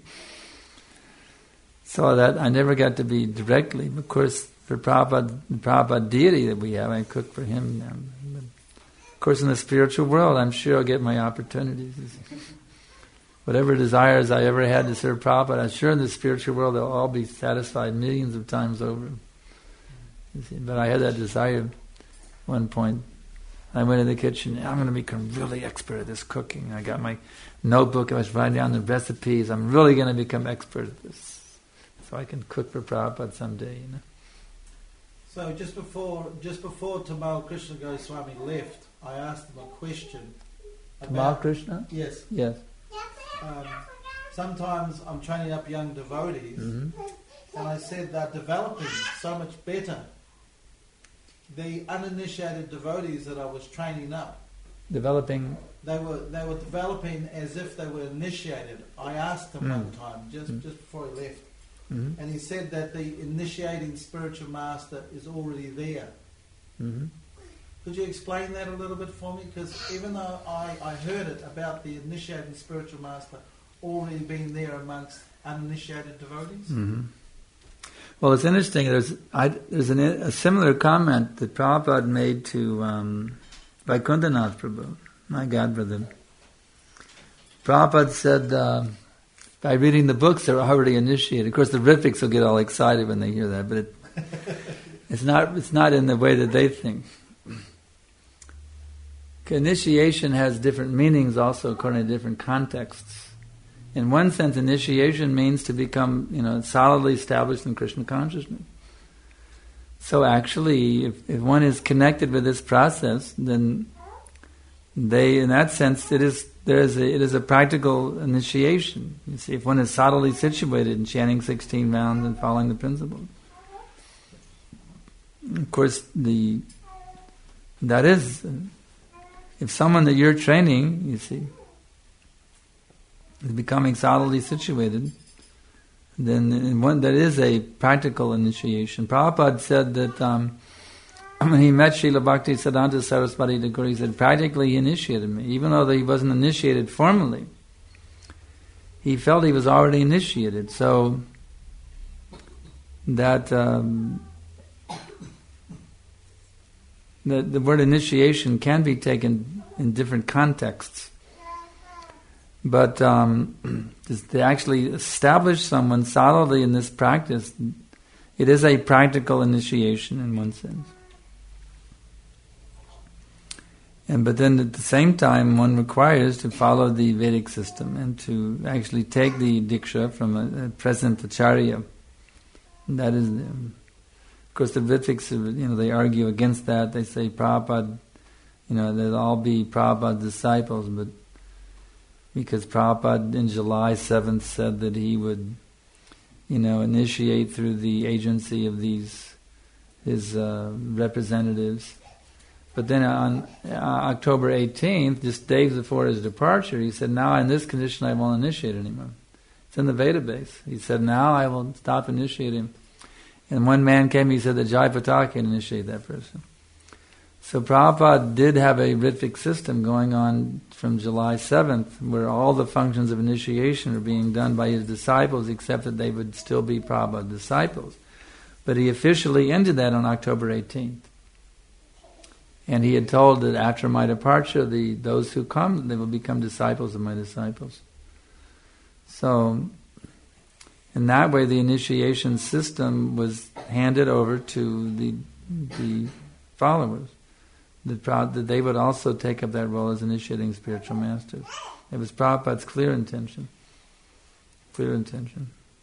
So that I never got to be directly. Of course, for Prabhupada, the Prabhupada deity that we have, I cook for him now. But of course, in the spiritual world, I'm sure I'll get my opportunities. Whatever desires I ever had to serve Prabhupada, I'm sure in the spiritual world they'll all be satisfied millions of times over. You see, but I had that desire at one point. I went in the kitchen, I'm going to become really expert at this cooking. I got my notebook, I was writing down the recipes. I'm really going to become expert at this. So I can cook for Prabhupada someday, you know. So just before just before Tamal Krishna Goswami left, I asked him a question. Tamal Krishna? Yes. Yes. Um, sometimes I'm training up young devotees, Mm-hmm. and I said they're developing so much better. The uninitiated devotees that I was training up, Developing. they were they were developing as if they were initiated. I asked him Mm. one time, just Mm. just before he left, Mm-hmm. and he said that the initiating spiritual master is already there. Mm-hmm. Could you explain that a little bit for me? Because even though I, I heard it about the initiating spiritual master already being there amongst uninitiated devotees. Mm-hmm. Well, it's interesting. There's I, there's an, a similar comment that Prabhupada made to um, Vaikunthanath Prabhu, my godbrother. Prabhupada said, uh, by reading the books, they're already initiated. Of course, the Rithviks will get all excited when they hear that, but it, it's not. It's not in the way that they think. Initiation has different meanings, also according to different contexts. In one sense, initiation means to become, you know, solidly established in Krishna consciousness. So actually, if, if one is connected with this process, then they, in that sense, it is there is a, it is a practical initiation. You see, if one is solidly situated in chanting sixteen rounds and following the principles, of course, the that is, if someone that you're training, you see, is becoming solidly situated, then in one, that is a practical initiation. Prabhupada said that um, when he met Srila Bhakti Siddhanta Saraswati Thakur, he said, practically he initiated me. Even though he wasn't initiated formally, he felt he was already initiated. So that um, the, the word initiation can be taken in different contexts. But um, to actually establish someone solidly in this practice, it is a practical initiation in one sense. And but then at the same time, one requires to follow the Vedic system and to actually take the diksha from a, a present acharya. And that is, um, of course, the Ritviks, you know, they argue against that. They say Prabhupada, you know, they'll all be Prabhupada's disciples, but because Prabhupada in July seventh said that he would, you know, initiate through the agency of these, his uh, representatives. But then on uh, October eighteenth, just days before his departure, he said, now in this condition I won't initiate anymore. It's in the Veda base. He said, now I will stop initiating. And one man came, he said that Jai Pataka can initiate that person. So Prabhupada did have a Ritvik system going on from July seventh, where all the functions of initiation are being done by his disciples, except that they would still be Prabhupada disciples. But he officially ended that on October eighteenth. And he had told that after my departure, the those who come, they will become disciples of my disciples. So, in that way, the initiation system was handed over to the the followers. That, that they would also take up that role as initiating spiritual masters. It was Prabhupada's clear intention. Clear intention.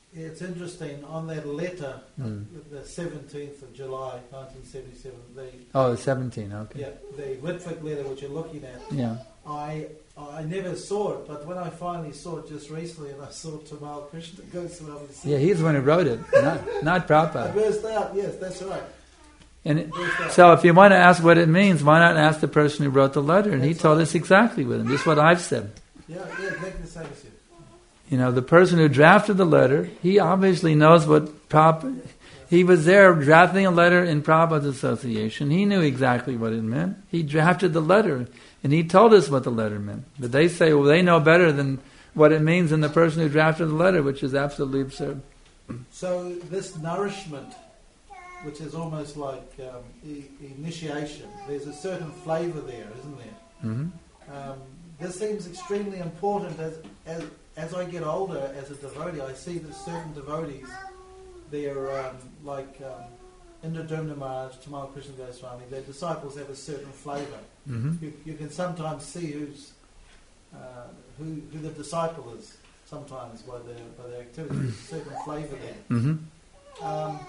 it's interesting, on that letter, Mm. the seventeenth of July, nineteen seventy-seven, the, Oh, seventeen, okay. yeah, the Whitford letter which you're looking at, Yeah. I I never saw it, but when I finally saw it just recently, and I saw Tamal Krishna Goswami, Yeah, he's the one who wrote it, not, not I Prabhupada. burst out, yes, that's right. And it, Burst out. so if you want to ask what it means, why not ask the person who wrote the letter? And he That's told right. us exactly what it means. This is what I've said. Yeah, yeah, exactly the same as you. You know, the person who drafted the letter, he obviously knows what Prabhupada... He was there drafting a letter in Prabhupada's association. He knew exactly what it meant. He drafted the letter, and he told us what the letter meant. But they say, well, they know better than what it means than the person who drafted the letter, which is absolutely absurd. So this nourishment, which is almost like um, e- initiation, there's a certain flavour there, isn't there? Mm-hmm. Um, this seems extremely important as, as as I get older as a devotee. I see that certain devotees, they're um, like um, Indra Maharaj, Tamal Krishna Goswami, their disciples have a certain flavour. Mm-hmm. You, you can sometimes see who's uh, who, who the disciple is, sometimes by their, by their activities. There's a certain flavour there. Mm-hmm. Um,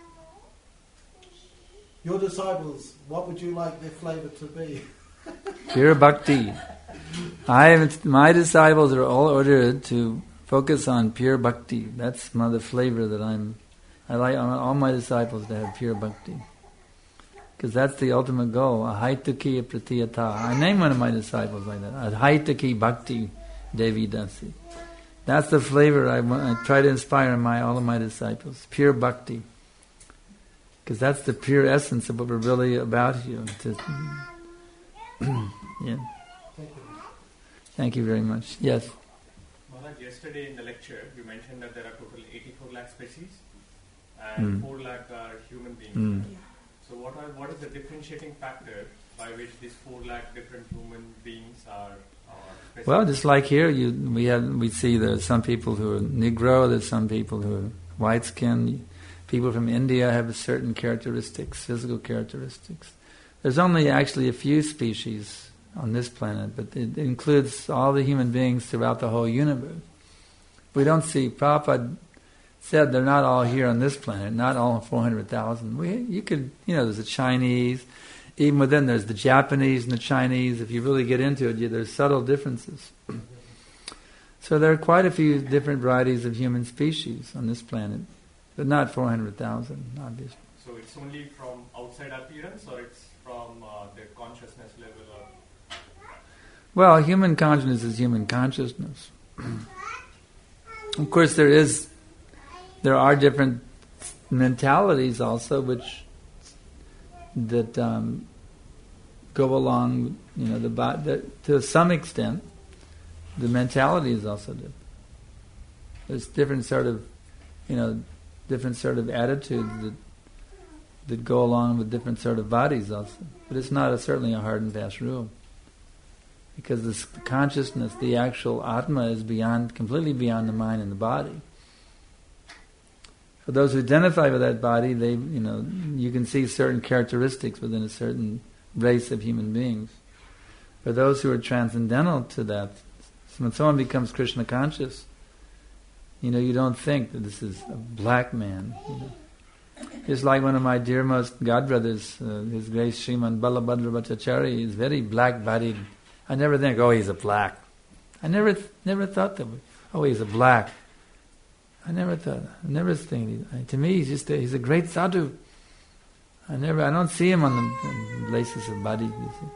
your disciples, what would you like their flavour to be? Pure bhakti. I have, my disciples are all ordered to focus on pure bhakti. That's my, the flavor that I'm... I like I want all my disciples to have pure bhakti. Because that's the ultimate goal. Ahaitaki pratiyata. I named one of my disciples like that. Ahaitaki bhakti Devi Dasi. That's the flavor I, want, I try to inspire in my all of my disciples. Pure bhakti. Because that's the pure essence of what we're really about here. To, yeah. Thank you. Thank you very much. Yes. Maharaj, yesterday in the lecture, you mentioned that there are total eighty-four lakh species and Mm. four lakh are human beings. Mm. So what are what is the differentiating factor by which these four lakh different human beings are, are specific? Well, just like here, you we have we see there's some people who are Negro, there's some people who are white skinned. People from India have certain characteristics, physical characteristics. There's only actually a few species on this planet, but it includes all the human beings throughout the whole universe. We don't see, Prabhupada said they're not all here on this planet, not all four hundred thousand. We, you could, you know, there's the Chinese, even within there's the Japanese and the Chinese. If you really get into it, you, there's subtle differences. So there are quite a few different varieties of human species on this planet, but not four hundred thousand, obviously. So it's only from outside appearance, or it's from uh, their consciousness level? Or Well, human consciousness is human consciousness. Of course, there is, there are different mentalities also, which that um, go along. You know, the, the to some extent, the mentality is also different. There's different sort of, you know, different sort of attitudes that that go along with different sort of bodies also. But it's not a, certainly a hard and fast rule. Because this consciousness, the actual Atma, is beyond, completely beyond the mind and the body. For those who identify with that body, they, you know, you can see certain characteristics within a certain race of human beings. For those who are transcendental to that, when someone becomes Krishna conscious, you know, you don't think that this is a black man. You know. Just like one of my dearmost godbrothers, uh, His Grace Sriman Balabhadra Bhattacharya, is very black-bodied. I never think, oh, he's a black. I never th- never thought that. Oh, he's a black. I never thought. I never think. He, to me, he's just a, he's a great sadhu. I never. I don't see him on the, on the basis of body. You see.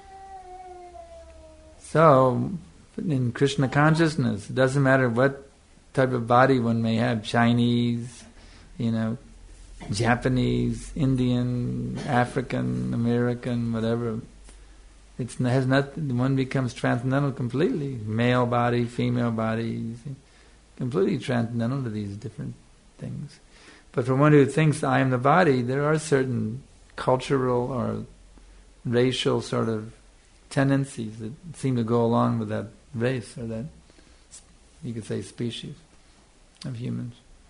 So, in Krishna consciousness, it doesn't matter what type of body one may have. Chinese, you know, Japanese, Indian, African, American, whatever. It's, it has not. One becomes transcendental completely. Male body, female body, completely transcendental to these different things. But for one who thinks I am the body, there are certain cultural or racial sort of tendencies that seem to go along with that race or that, you could say, species of humans.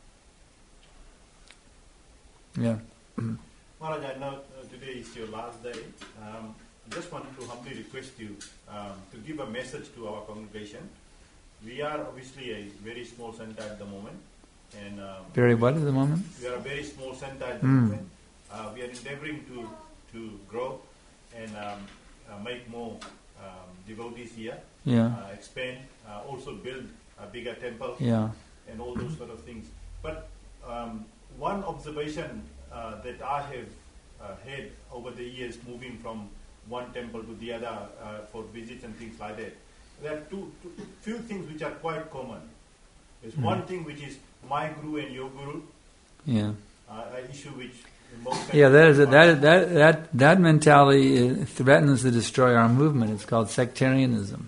Yeah. Maharaj, I know uh, today is your last day. Um, just wanted to humbly request you um, to give a message to our congregation. We are obviously a very small center at the moment, and um, Very what at the moment? we are a very small center at the Mm. moment. Uh, we are endeavoring to to grow and um, uh, make more um, devotees here, Yeah, uh, expand, uh, also build a bigger temple yeah. and all those sort of things. But um, one observation uh, that I have uh, had over the years, moving from one temple to the other uh, for visits and things like that, there are two, two few things which are quite common. There's Mm. one thing which is my guru and your guru, Yeah, uh, an issue which in most yeah. That is a, countries- that that that that mentality uh, threatens to destroy our movement. It's called sectarianism.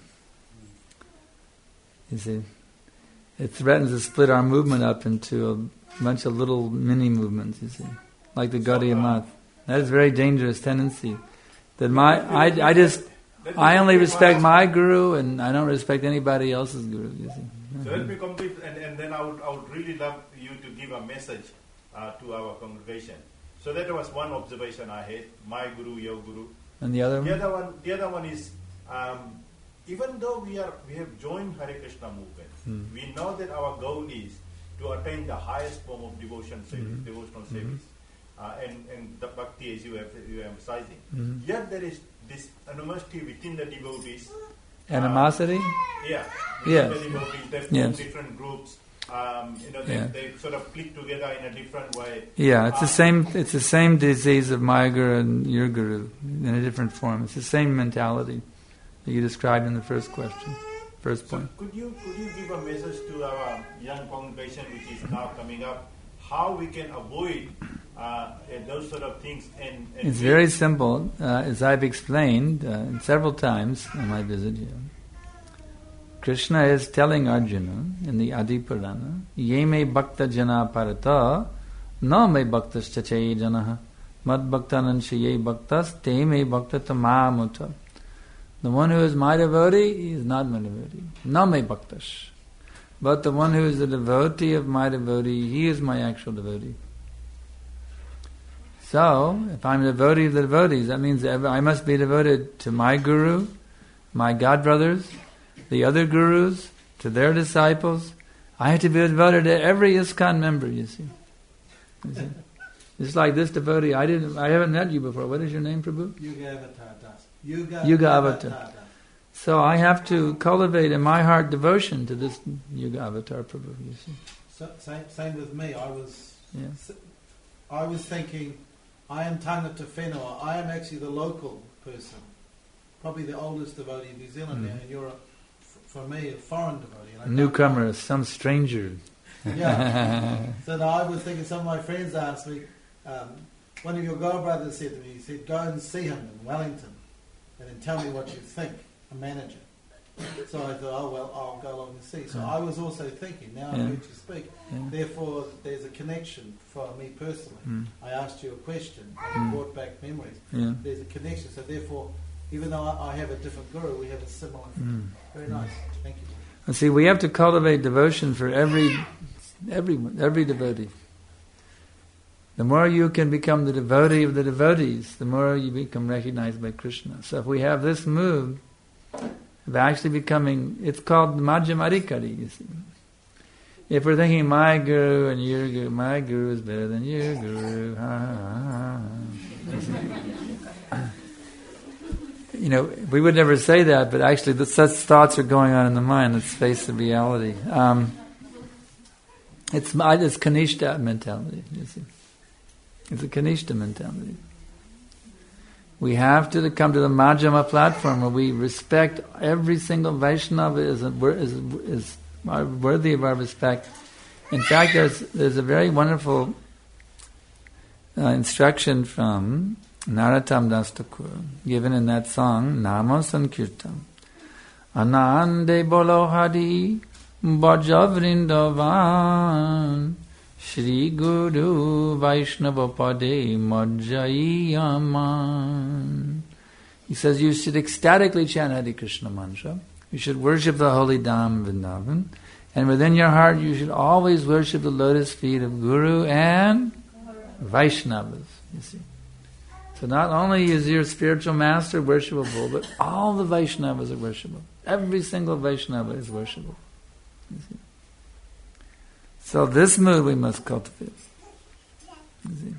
You see, it threatens to split our movement up into a bunch of little mini movements. You see, like the Gaudiya Math. That is a very dangerous tendency. That my I I just Let I me only complete respect one my aspect. guru and I don't respect anybody else's guru. You see. So let me complete, and, and then I would, I would really love you to give a message uh, to our congregation. So that was one observation I had, my guru, your guru. And the other The one? other one, the other one is, um, even though we are we have joined Hare Krishna movement, Hmm. we know that our goal is to attain the highest form of devotion service, Mhm. devotional Mhm. service, uh, and and the bhakti as you have you are emphasizing. Mhm. Yet there is this animosity within the devotees. Animosity? Yeah. Yes. The devotees, they form Yes. different groups. Um, you know, they, Yeah. they sort of click together in a different way. Yeah, it's the Uh, same. It's the same disease of my guru and your guru in a different form. It's the same mentality that you described in the first question, first So point. could you could you give a message to our young congregation which is now coming up, how we can avoid uh, those sort of things? And, and It's we- very simple, uh, as I've explained uh, several times on my visit here. Krishna is telling Arjuna in the Adi Purana, "Ye me bhakta jana parata, na me bhaktas chachaye janaha, mad bhaktanan shiye bhaktas, te me bhakta tamamuta." The one who is my devotee, he is not my devotee. Na me bhaktas. But the one who is the devotee of my devotee, he is my actual devotee. So, if I'm a devotee of the devotees, that means that I must be devoted to my guru, my god brothers, the other gurus, to their disciples. I have to be devoted to every ISKCON member, you see. You see? Just like this devotee, I didn't, I haven't met you before. What is your name, Prabhu? Yuga Avatar Das. Yuga, Yuga Avatar. Avatar. Das. So I have to cultivate in my heart devotion to this Yuga Avatar Prabhu, you see. So, same, same with me. I was, Yeah. I was thinking, I am Tangata Whenua. I am actually the local person, probably the oldest devotee in New Zealand now, Mhm. and you're, a, f- for me, a foreign devotee. And I A don't newcomer, some stranger. know. Yeah. So now I was thinking. Some of my friends asked me. Um, one of your god brothers said to me, he said, "Go and see him in Wellington, and then tell me what you think." A manager. So I thought, oh well, I'll go along and see. So Yeah. I was also thinking. Now I Yeah. heard you speak. Yeah. Therefore, there's a connection for me personally. Mm. I asked you a question, and Mm. you brought back memories. Yeah. There's a connection. So therefore, even though I, I have a different guru, we have a similar. Mm. Very nice. Thank you. And see, we have to cultivate devotion for every, everyone, every devotee. The more you can become the devotee of the devotees, the more you become recognized by Krishna. So if we have this move of actually becoming, it's called Majjamarikari, you see. If we're thinking my guru and your guru, my guru is better than your guru, ha ha ha. You know, we would never say that, but actually the, such thoughts are going on in the mind. Let's face the reality. Um, it's it's Kanishta mentality, you see. It's a Kanishta mentality. We have to come to the Majjhima platform where we respect every single Vaishnava is, is, is worthy of our respect. In fact, there's there's a very wonderful uh, instruction from Narottam Das Thakur, given in that song, Nama Sankirtan. Anande bolo hari bhaja vrindavan Shri Guru Vaishnava Pade Majjayaman. He says you should ecstatically chant Hare Krishna mantra. You should worship the holy Dham Vrindavan. And within your heart you should always worship the lotus feet of Guru and Vaishnavas. You see. So not only is your spiritual master worshipable, but all the Vaishnavas are worshipable. Every single Vaishnava is worshipable. You see. So this mood we must cultivate. You see?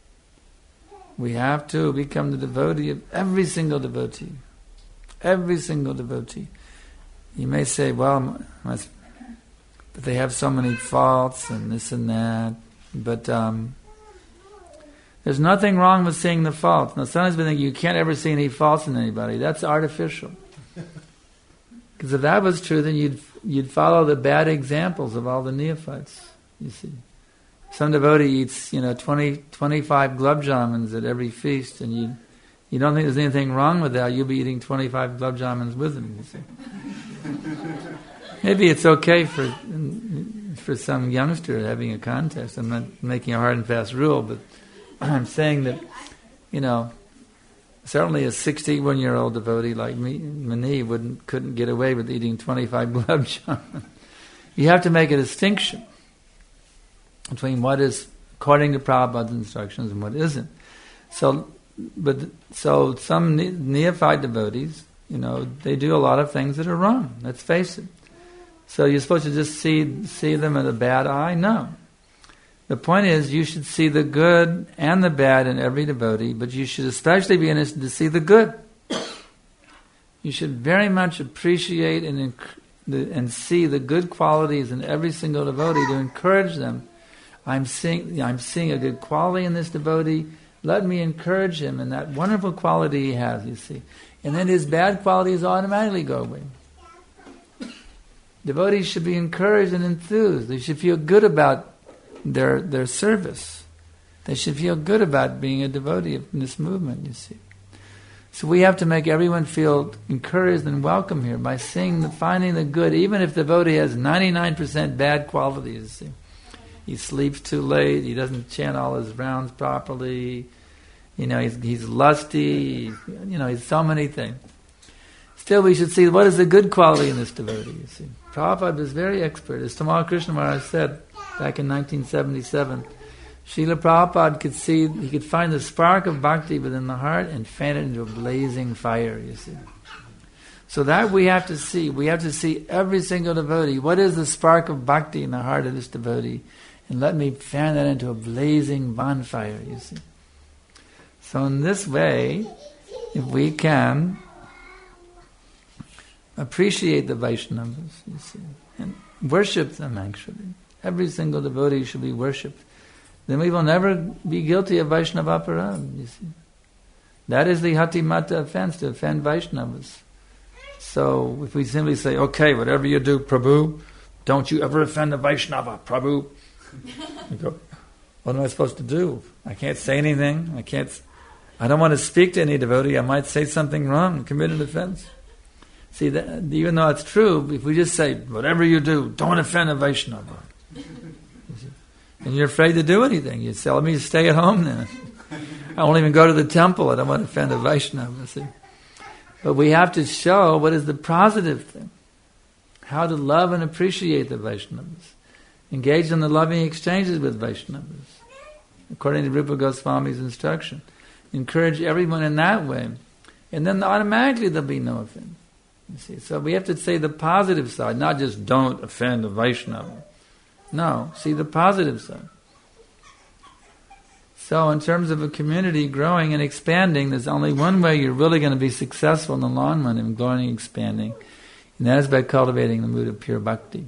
We have to become the devotee of every single devotee. Every single devotee. You may say, well, but they have so many faults and this and that. But um, there's nothing wrong with seeing the faults. Now sometimes we think you can't ever see any faults in anybody. That's artificial. Because if that was true, then you'd you'd follow the bad examples of all the neophytes, you see. Some devotee eats, you know, twenty, twenty-five glub jamuns at every feast, and you you don't think there's anything wrong with that, you'll be eating twenty-five glub jamuns with him, you see. Maybe it's okay for for some youngster having a contest. I'm not making a hard and fast rule, but I'm saying that, you know, certainly a sixty-one-year-old devotee like me, Mani, wouldn't couldn't get away with eating twenty-five glub jamun. You have to make a distinction between what is according to Prabhupada's instructions and what isn't. So, but so some ne- neophyte devotees, you know, they do a lot of things that are wrong. Let's face it. So you're supposed to just see see them in a bad eye? No. The point is, you should see the good and the bad in every devotee, but you should especially be interested to see the good. You should very much appreciate and inc- and see the good qualities in every single devotee to encourage them. I'm seeing, I'm seeing a good quality in this devotee. Let me encourage him in that wonderful quality he has, you see. And then his bad qualities automatically go away. Devotees should be encouraged and enthused. They should feel good about their their service. They should feel good about being a devotee in this movement, you see. So we have to make everyone feel encouraged and welcome here by seeing the, finding the good, even if the devotee has ninety-nine percent bad qualities, you see. He sleeps too late, he doesn't chant all his rounds properly, you know, he's, he's lusty, you know, he's so many things. Still, we should see what is the good quality in this devotee, you see. Prabhupada was very expert. As Tamal Krishna Maharaj said back in nineteen seventy-seven, Srila Prabhupada could see, he could find the spark of bhakti within the heart and fan it into a blazing fire, you see. So that we have to see. We have to see every single devotee. What is the spark of bhakti in the heart of this devotee? And let me fan that into a blazing bonfire, you see. So in this way, if we can appreciate the Vaishnavas, you see, and worship them actually. Every single devotee should be worshipped. Then we will never be guilty of Vaishnava aparad, you see. That is the Hatimata offense, to offend Vaishnavas. So if we simply say, okay, whatever you do, Prabhu, don't you ever offend a Vaishnava, Prabhu. You go, what am I supposed to do? I can't say anything. I can't. I don't want to speak to any devotee. I might say something wrong, commit an offense. See, that, even though it's true, if we just say, whatever you do, don't offend a Vaishnava. And you're afraid to do anything. You say, let me stay at home then. I won't even go to the temple. I don't want to offend a Vaishnava. See? But we have to show what is the positive thing. How to love and appreciate the Vaishnavas. Engage in the loving exchanges with Vaishnavas, according to Rupa Goswami's instruction. Encourage everyone in that way. And then automatically there'll be no offense. You see, so we have to say the positive side, not just don't offend a Vaishnava. No, see the positive side. So in terms of a community growing and expanding, there's only one way you're really going to be successful in the long run in growing and expanding, and that is by cultivating the mood of pure bhakti.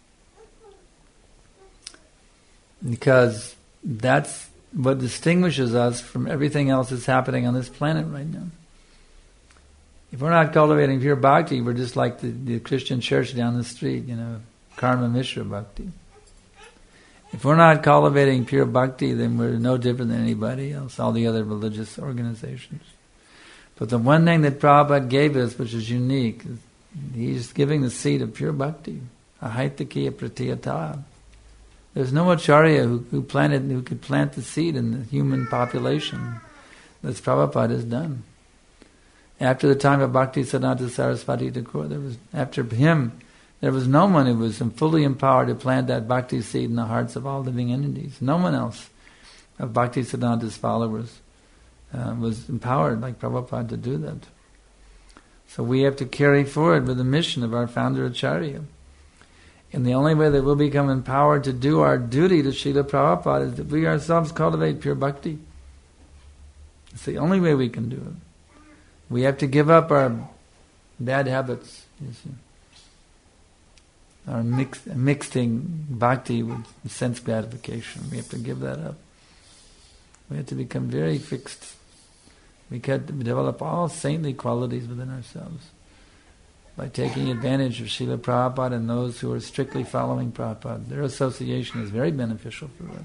Because that's what distinguishes us from everything else that's happening on this planet right now. If we're not cultivating pure bhakti, we're just like the, the Christian church down the street, you know, Karma Mishra Bhakti. If we're not cultivating pure bhakti, then we're no different than anybody else, all the other religious organizations. But the one thing that Prabhupada gave us, which is unique, he's giving the seed of pure bhakti, ahaitakiya pratiyata. There's no acharya who, who planted, who could plant the seed in the human population as Prabhupada has done. After the time of Bhakti Siddhanta Saraswati Thakur, there was after him, there was no one who was fully empowered to plant that bhakti seed in the hearts of all living entities. No one else of Bhakti Siddhanta's followers uh, was empowered like Prabhupada to do that. So we have to carry forward with the mission of our founder Acharya. And the only way that we'll become empowered to do our duty to Srila Prabhupada is that we ourselves cultivate pure bhakti. It's the only way we can do it. We have to give up our bad habits, you see. Our mix, mixing bhakti with sense gratification. We have to give that up. We have to become very fixed. We can develop all saintly qualities within ourselves by taking advantage of Srila Prabhupada and those who are strictly following Prabhupada. Their association is very beneficial for us.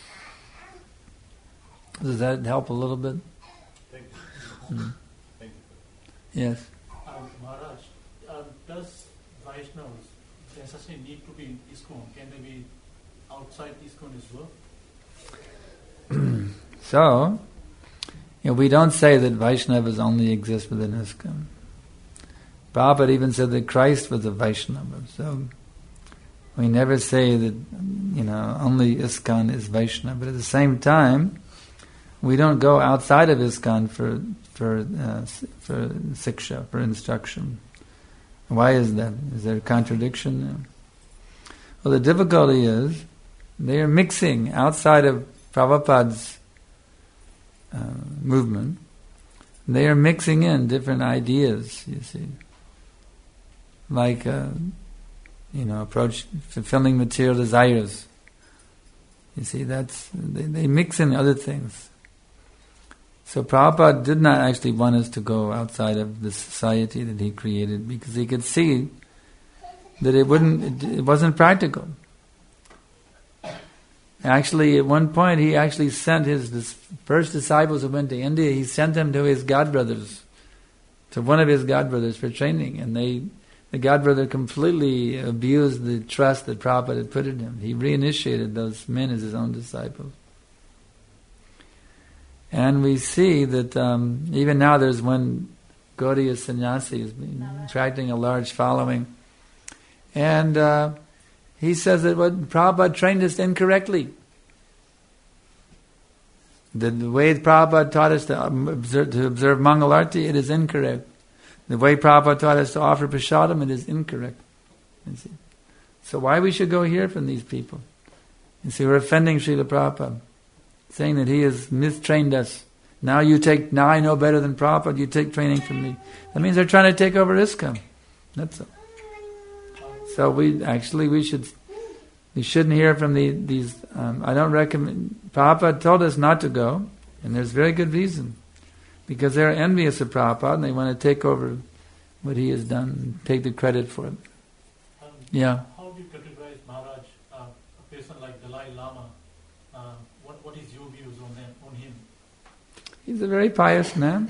Does that help a little bit? Thank you. Mm. Thank you. Yes. Um, Maharaj, um, does Vaishnavas necessarily need to be in ISKCON? Can they be outside ISKCON as well? So, you know, we don't say that Vaishnavas only exist within ISKCON. Prabhupada even said that Christ was a Vaishnava. So, we never say that, you know, only ISKCON is Vaishnava. But at the same time, we don't go outside of ISKCON for for uh, for siksha, for instruction. Why is that? Is there a contradiction? Well, the difficulty is they are mixing outside of Prabhupada's uh, movement. They are mixing in different ideas, you see, like uh, you know, approach fulfilling material desires. You see, that's they, they mix in other things. So Prabhupada did not actually want us to go outside of the society that he created because he could see that it wouldn't, it, it wasn't practical. Actually, at one point, he actually sent his, his first disciples who went to India. He sent them to his godbrothers, to one of his godbrothers for training, and they, the godbrother completely abused the trust that Prabhupada had put in him. He reinitiated those men as his own disciples. And we see that um, even now there's one Gaudiya sannyasi who's been attracting a large following. And uh, he says that what Prabhupada trained us incorrectly. The, the way Prabhupada taught us to observe, to observe Mangalarti, it is incorrect. The way Prabhupada taught us to offer prasadam, it is incorrect. You see. So why we should go hear from these people? You see, we're offending Srila Prabhupada, saying that he has mistrained us. Now you take, now I know better than Prabhupada, you take training from me. That means they're trying to take over ISKCON. That's all. So we, actually we should, we shouldn't hear from the, these, um, I don't recommend, Prabhupada told us not to go, and there's very good reason. Because they're envious of Prabhupada and they want to take over what he has done and take the credit for it. Um, Yeah. How do you categorize Maharaj, uh, a person like Dalai Lama? Uh, what what is your views on them, on him? He's a very pious man,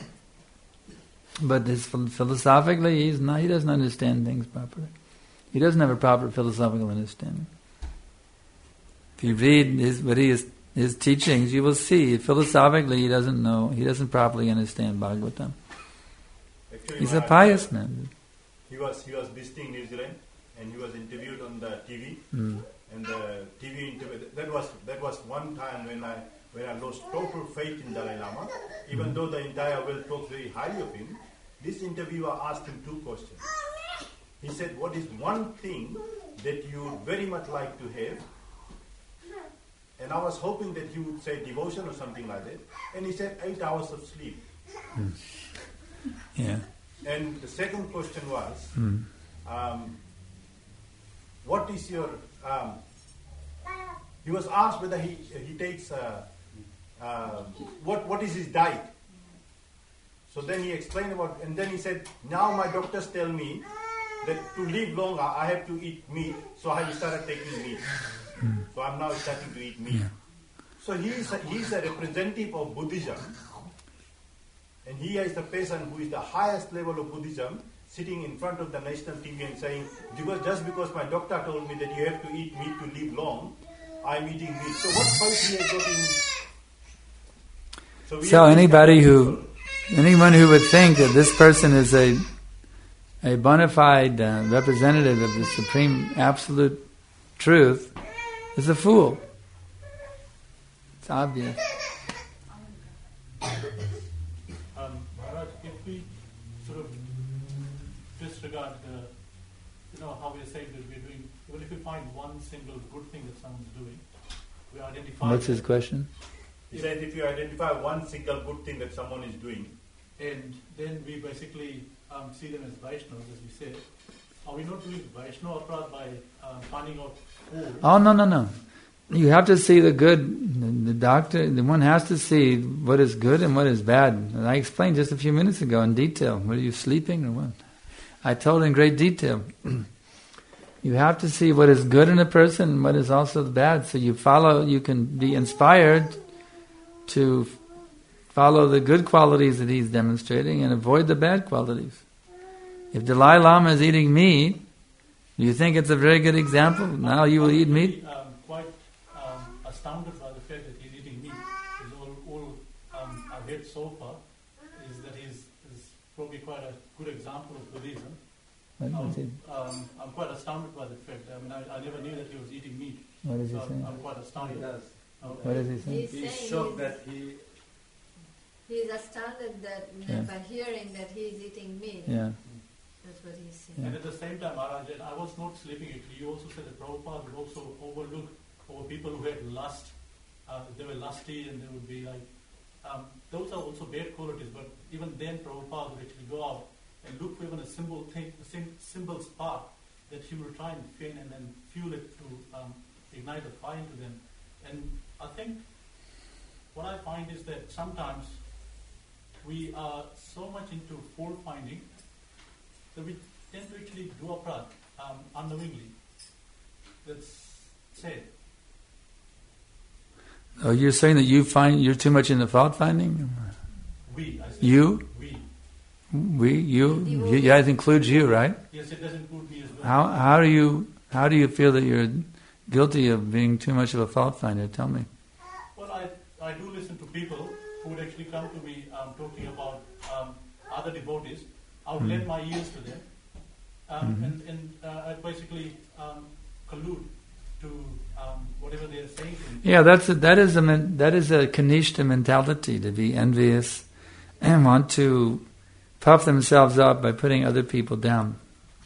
but his, philosophically, he's not. He doesn't understand things properly. He doesn't have a proper philosophical understanding. If you read his what he is, his teachings, you will see philosophically he doesn't know. He doesn't properly understand Bhagavatam. Actually, He's a Maharaj, pious man. He was he was visiting New Zealand and he was interviewed on the T V. Mm. And the T V interview, that was that was one time when I when I lost total faith in Dalai Lama. Even mm. though the entire world talks very highly of him, this interviewer asked him two questions. He said, "What is one thing that you would very much like to have?" And I was hoping that he would say devotion or something like that. And he said, eight hours of sleep. Mm. Yeah. And the second question was, Mm. um, what is your... Um, he was asked whether he he takes... Uh, uh, what what is his diet? So then he explained about... And then he said, now my doctors tell me that to live longer, I have to eat meat. So I started taking meat. Mm. So I'm now starting to eat meat. Yeah. So he is a, he is a representative of Buddhism. And he is the person who is the highest level of Buddhism, sitting in front of the national T V and saying, because just because my doctor told me that you have to eat meat to live long, I'm eating meat. So what faith he has got in... So, so anybody who, anyone who would think that this person is a a bona fide uh, representative of the supreme absolute truth is a fool. It's obvious. Um, Maharaj, if we sort of disregard the you know, how we're saying that we're doing, even if we find one single good thing that someone's doing, we identify. What's his question? He said if you identify one single good thing that someone is doing, and then we basically um, see them as Vaishnavas, as we said, are we not doing Vaishnava aparad by um, finding out all? Oh, no, no, no. You have to see the good. The, the doctor, the one has to see what is good and what is bad. And I explained just a few minutes ago in detail. Were you sleeping or what? I told in great detail. You have to see what is good in a person and what is also bad. So you follow, you can be inspired to follow the good qualities that he's demonstrating and avoid the bad qualities. If Dalai Lama is eating meat, do you think it's a very good example? Now you will eat meat? I'm quite um, astounded by the fact that he's eating meat. Because all, all um, I've heard so far is that he's, is probably quite a good example of Buddhism. What Um, is it? um, I'm quite astounded by the fact. I mean, I, I never knew that he was eating meat. What is he So I'm, saying? I'm quite astounded. He does. Okay. What is he saying? He's He's saying shocked he's, that he. he's astounded that Yeah. by hearing that he's eating meat. Yeah. That's what he's saying. And at the same time, Maharaj, and I was not sleeping actually. You also said that Prabhupada would also overlook over people who had lust. Uh, they were lusty and they would be like, um, those are also bad qualities, but even then Prabhupada would actually go out and look for even a simple thing, a sim- simple spark that he would try and fan and then fuel it to um, ignite the fire into them. And I think what I find is that sometimes we are so much into fault finding that we tend to actually do aparad um, unknowingly. That's sad. Oh, you're saying that you find you're too much into fault finding? We, I say You? we. We, you, you, yeah, it includes you, right? Yes, it does include me as well. How how do you how do you feel that you're guilty of being too much of a fault finder? Tell me. Well, I, I do listen to people who would actually come to me um, talking about um, other devotees. I would Mm. lend my ears to them, um, Mhm. and, and uh, I'd basically um, collude to um, whatever they're saying to me. Yeah, that's a, that is a men- that is a Kanishta mentality, to be envious and want to puff themselves up by putting other people down.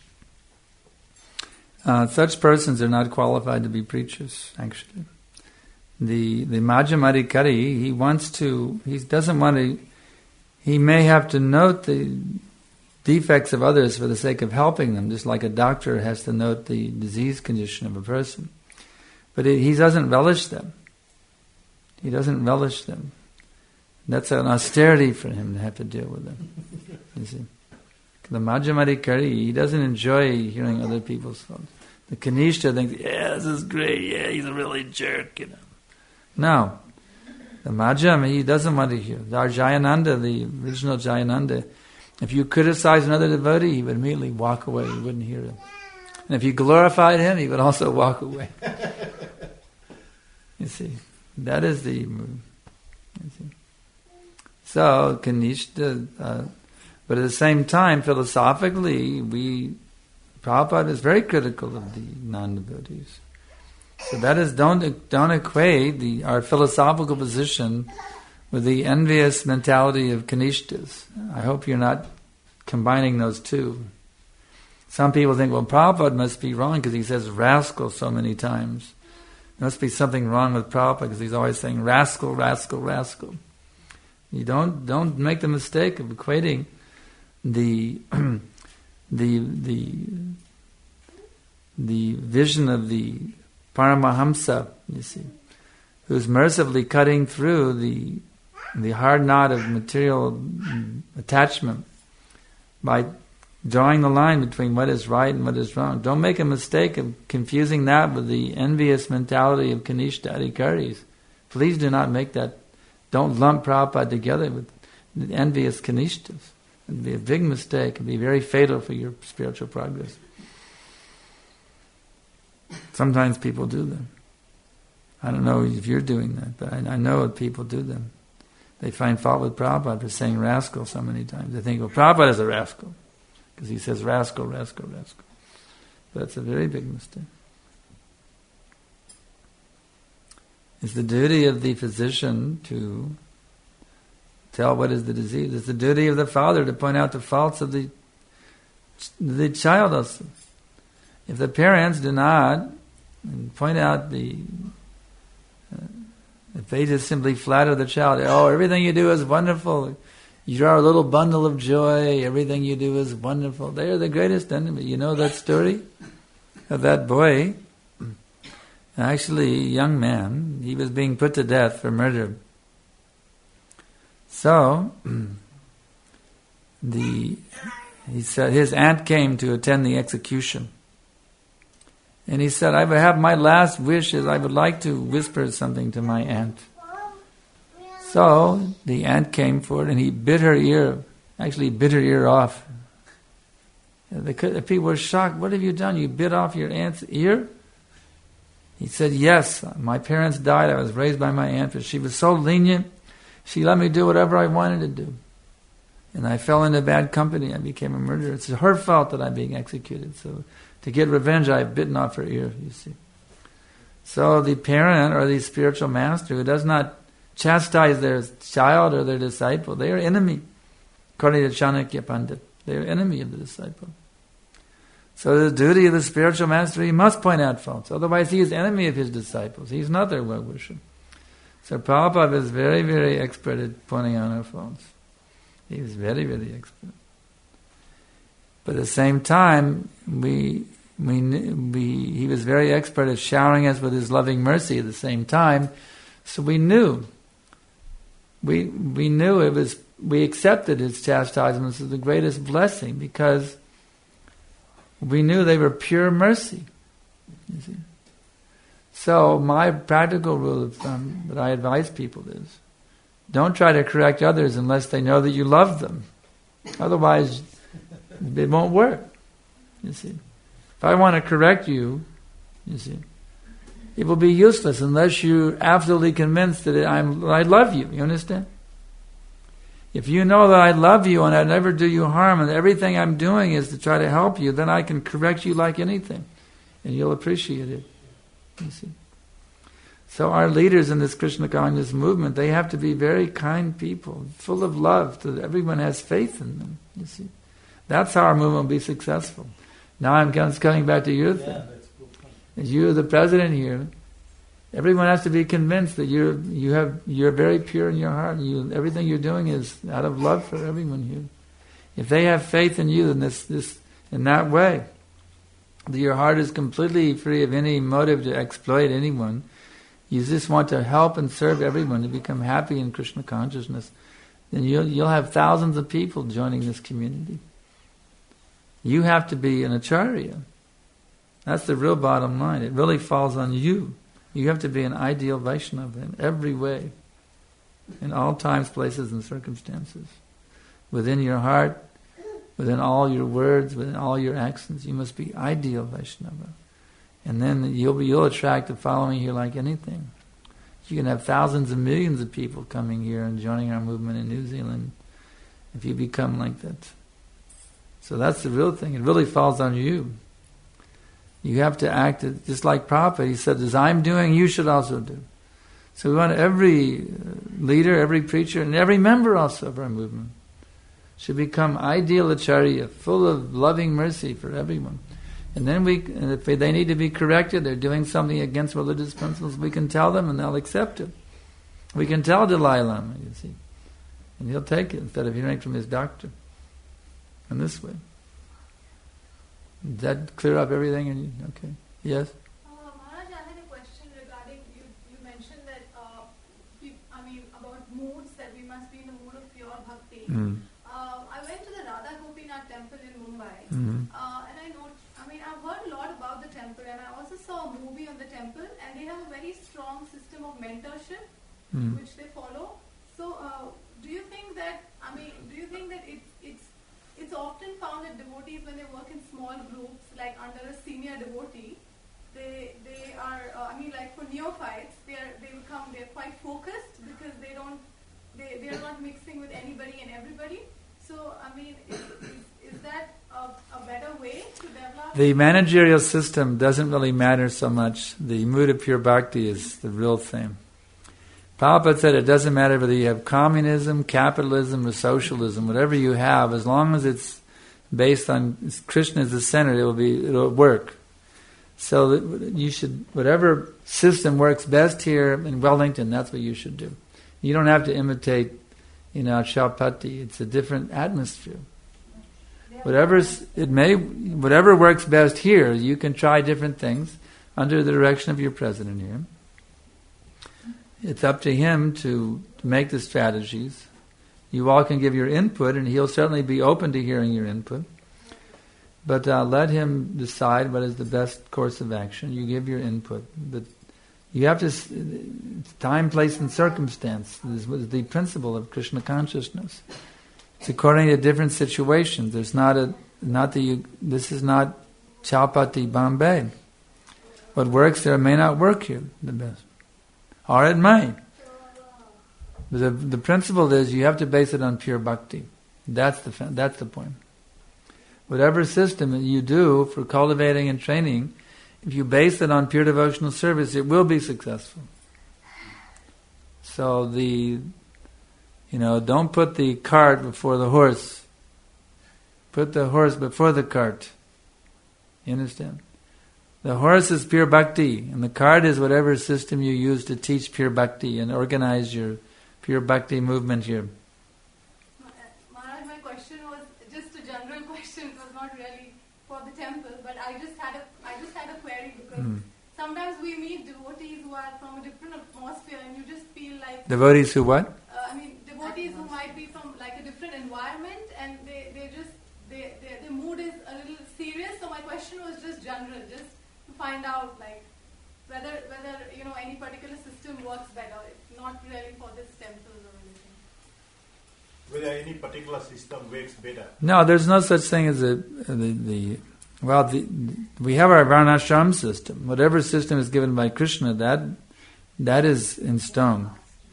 Uh, such persons are not qualified to be preachers, actually. The the Majjhamadikari, he wants to, he doesn't want to, he may have to note the defects of others for the sake of helping them, just like a doctor has to note the disease condition of a person. But he, he doesn't relish them. He doesn't relish them. That's an austerity for him to have to deal with them. You see, the Majjhamadikari, he doesn't enjoy hearing other people's faults. The Kanishta thinks, yeah, this is great, yeah, he's a really jerk, you know. No. The Majjham, he doesn't want to hear. Our Jayananda, the original Jayananda, if you criticize another devotee, he would immediately walk away, he wouldn't hear him. And if you glorified him, he would also walk away. You see, that is the move. You see. So, Kanishta, uh, but at the same time, philosophically, we, Prabhupada is very critical of the non-devotees. So that is, don't don't equate the, our philosophical position with the envious mentality of Kanishtas. I hope you're not combining those two. Some people think, well, Prabhupada must be wrong because he says rascal so many times. There must be something wrong with Prabhupada because he's always saying rascal, rascal, rascal. You don't don't make the mistake of equating the the the the vision of the Paramahamsa, you see, who's mercifully cutting through the the hard knot of material attachment by drawing the line between what is right and what is wrong. Don't make a mistake of confusing that with the envious mentality of Kanishta Adhikaris. Please do not make that. Don't lump Prabhupada together with the envious Kanishtas. It would be a big mistake. It would be very fatal for your spiritual progress. Sometimes people do them. I don't know if you're doing that, but I, I know that people do them. They find fault with Prabhupada for saying rascal so many times. They think, well, Prabhupada is a rascal because he says rascal, rascal, rascal. But it's a very big mistake. It's the duty of the physician to tell what is the disease. It's the duty of the father to point out the faults of the the child also. If the parents do not point out the, uh, if they just simply flatter the child, oh, everything you do is wonderful, you are a little bundle of joy, everything you do is wonderful, they are the greatest enemy. You know that story of that boy? Actually, a young man, he was being put to death for murder. So, the he said his aunt came to attend the execution. And he said, I would have my last wish is I would like to whisper something to my aunt. So, the aunt came forward and he bit her ear, actually bit her ear off. The, the people were shocked. What have you done? You bit off your aunt's ear? He said, yes, my parents died. I was raised by my aunt, but she was so lenient. She let me do whatever I wanted to do. And I fell into bad company. I became a murderer. It's her fault that I'm being executed. So to get revenge, I've bitten off her ear, you see. So the parent or the spiritual master who does not chastise their child or their disciple, they are enemy. According to Chanakya Pandit, they are enemy of the disciple. So the duty of the spiritual master, he must point out faults. Otherwise he is enemy of his disciples. He's not their well-wisher. So Prabhupada is very, very expert at pointing out our faults. He was very, very expert. But at the same time, we, we, we, he was very expert at showering us with his loving mercy at the same time. So we knew, we we knew it was, we accepted his chastisements as the greatest blessing because we knew they were pure mercy. You see? So my practical rule of thumb that I advise people is, don't try to correct others unless they know that you love them. Otherwise, it won't work. You see, if I want to correct you, you see, it will be useless unless you're absolutely convinced that I'm, I love you. You understand? If you know that I love you and I never do you harm and everything I'm doing is to try to help you, then I can correct you like anything, and you'll appreciate it. You see. So our leaders in this Krishna consciousness movement, they have to be very kind people, full of love, so that everyone has faith in them. You see, that's how our movement will be successful. Now I'm coming back to your thing. As you're the president here, everyone has to be convinced that you're you have you're very pure in your heart. You, everything you're doing is out of love for everyone here. If they have faith in you in this this in that way, that your heart is completely free of any motive to exploit anyone. You just want to help and serve everyone to become happy in Krishna consciousness. Then you'll you'll have thousands of people joining this community. You have to be an acharya. That's the real bottom line. It really falls on you. You have to be an ideal Vaishnava in every way, in all times, places, and circumstances. Within your heart, within all your words, within all your actions, you must be ideal Vaishnava. And then you'll be, you'll attract the following here like anything. You can have thousands and millions of people coming here and joining our movement in New Zealand if you become like that. So that's the real thing. It really falls on you. You have to act just like Prabhupada. He said, as I'm doing, you should also do. So we want every leader, every preacher, and every member also of our movement should become ideal acharya, full of loving mercy for everyone. And then we, and if they need to be corrected, they're doing something against religious principles, we can tell them and they'll accept it. We can tell Dalai Lama, you see. And he'll take it instead of hearing from his doctor. In this way. Does that clear up everything? And okay. Yes? Uh, Maharaj, I had a question regarding, you, you mentioned that, uh, you, I mean, about moods, that we must be in the mood of pure bhakti. Mm. Uh, I went to the Radha Gopinath temple in Mumbai. Mm-hmm. Uh, and I know, I mean, I've heard a lot about the temple, and I also saw a movie on the temple, and they have a very strong system of mentorship, Mm. which they follow. So, uh, do you think that, I mean, do you think that it's, it's, it's often found that devotees, when they work in small groups, like under a senior devotee, they they are, uh, I mean, like for neophytes, they are, they become, they're quite focused because they don't, they, they are not mixing with anybody and everybody. So, I mean, is, is, is that a, a better way to develop? The managerial system doesn't really matter so much. The mood of pure bhakti is the real thing. Prabhupada said it doesn't matter whether you have communism, capitalism, or socialism, whatever you have, as long as it's based on Krishna as the center, it will be, it'll work. So that you should, whatever system works best here in Wellington, that's what you should do. You don't have to imitate, you know, Chowpatty. It's a different atmosphere. Whatever's it may, whatever works best here, you can try different things under the direction of your president here. It's up to him to, to make the strategies. You all can give your input, and he'll certainly be open to hearing your input. But uh, let him decide what is the best course of action. You give your input. But you have to, it's time, place, and circumstance. This was the principle of Krishna consciousness. It's according to different situations. There's not a, not that you, this is not Chowpatty Bombay. What works there may not work here the best. Or it may. But the, the principle is you have to base it on pure bhakti. That's the, that's the point. Whatever system you do for cultivating and training, if you base it on pure devotional service, it will be successful. So the, you know, don't put the cart before the horse. Put the horse before the cart. You understand? The horse is pure bhakti, and the cart is whatever system you use to teach pure bhakti and organize your pure bhakti movement here. Maharaj, my question was just a general question. It was not really for the temple, but I just had a I just had a query because mm. sometimes we meet devotees who are from a different atmosphere, and you just feel like devotees who what? Uh, I mean, devotees who might be from like a different environment, and they they just they, they their mood is a little serious. So my question was just general, just to find out like whether whether you know any particular system works better. It's not really for this temple or anything. Whether any particular system works better. No, there's no such thing as a the the well the, we have our varnashram system. Whatever system is given by Krishna, that that is in stone.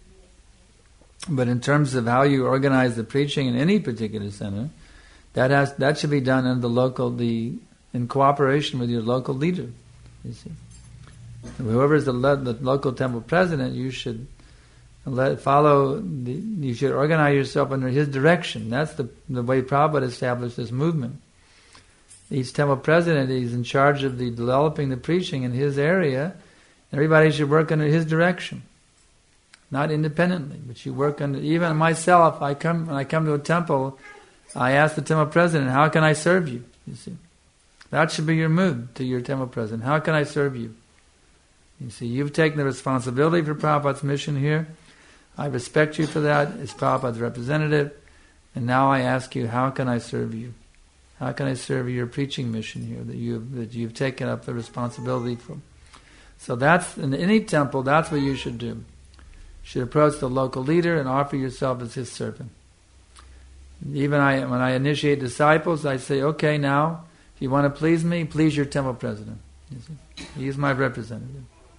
But in terms of how you organize the preaching in any particular center, that has that should be done in the local the in cooperation with your local leader. You see, whoever is the, the local temple president, you should let follow. The, you should organize yourself under his direction. That's the the way Prabhupada established this movement. Each temple president is in charge of the developing the preaching in his area. Everybody should work under his direction, not independently, but you work under. Even myself, I come when I come to a temple, I ask the temple president, "How can I serve you?" You see, that should be your mood to your temple president. How can I serve you? You see, you've taken the responsibility for Prabhupada's mission here. I respect you for that as Prabhupada's representative, and now I ask you, how can I serve you? How can I serve your preaching mission here that you've that you've taken up the responsibility for? So that's in any temple. That's what you should do. You should approach the local leader and offer yourself as his servant. Even I, when I initiate disciples, I say, okay, now if you want to please me, please your temple president. You see? He is my representative.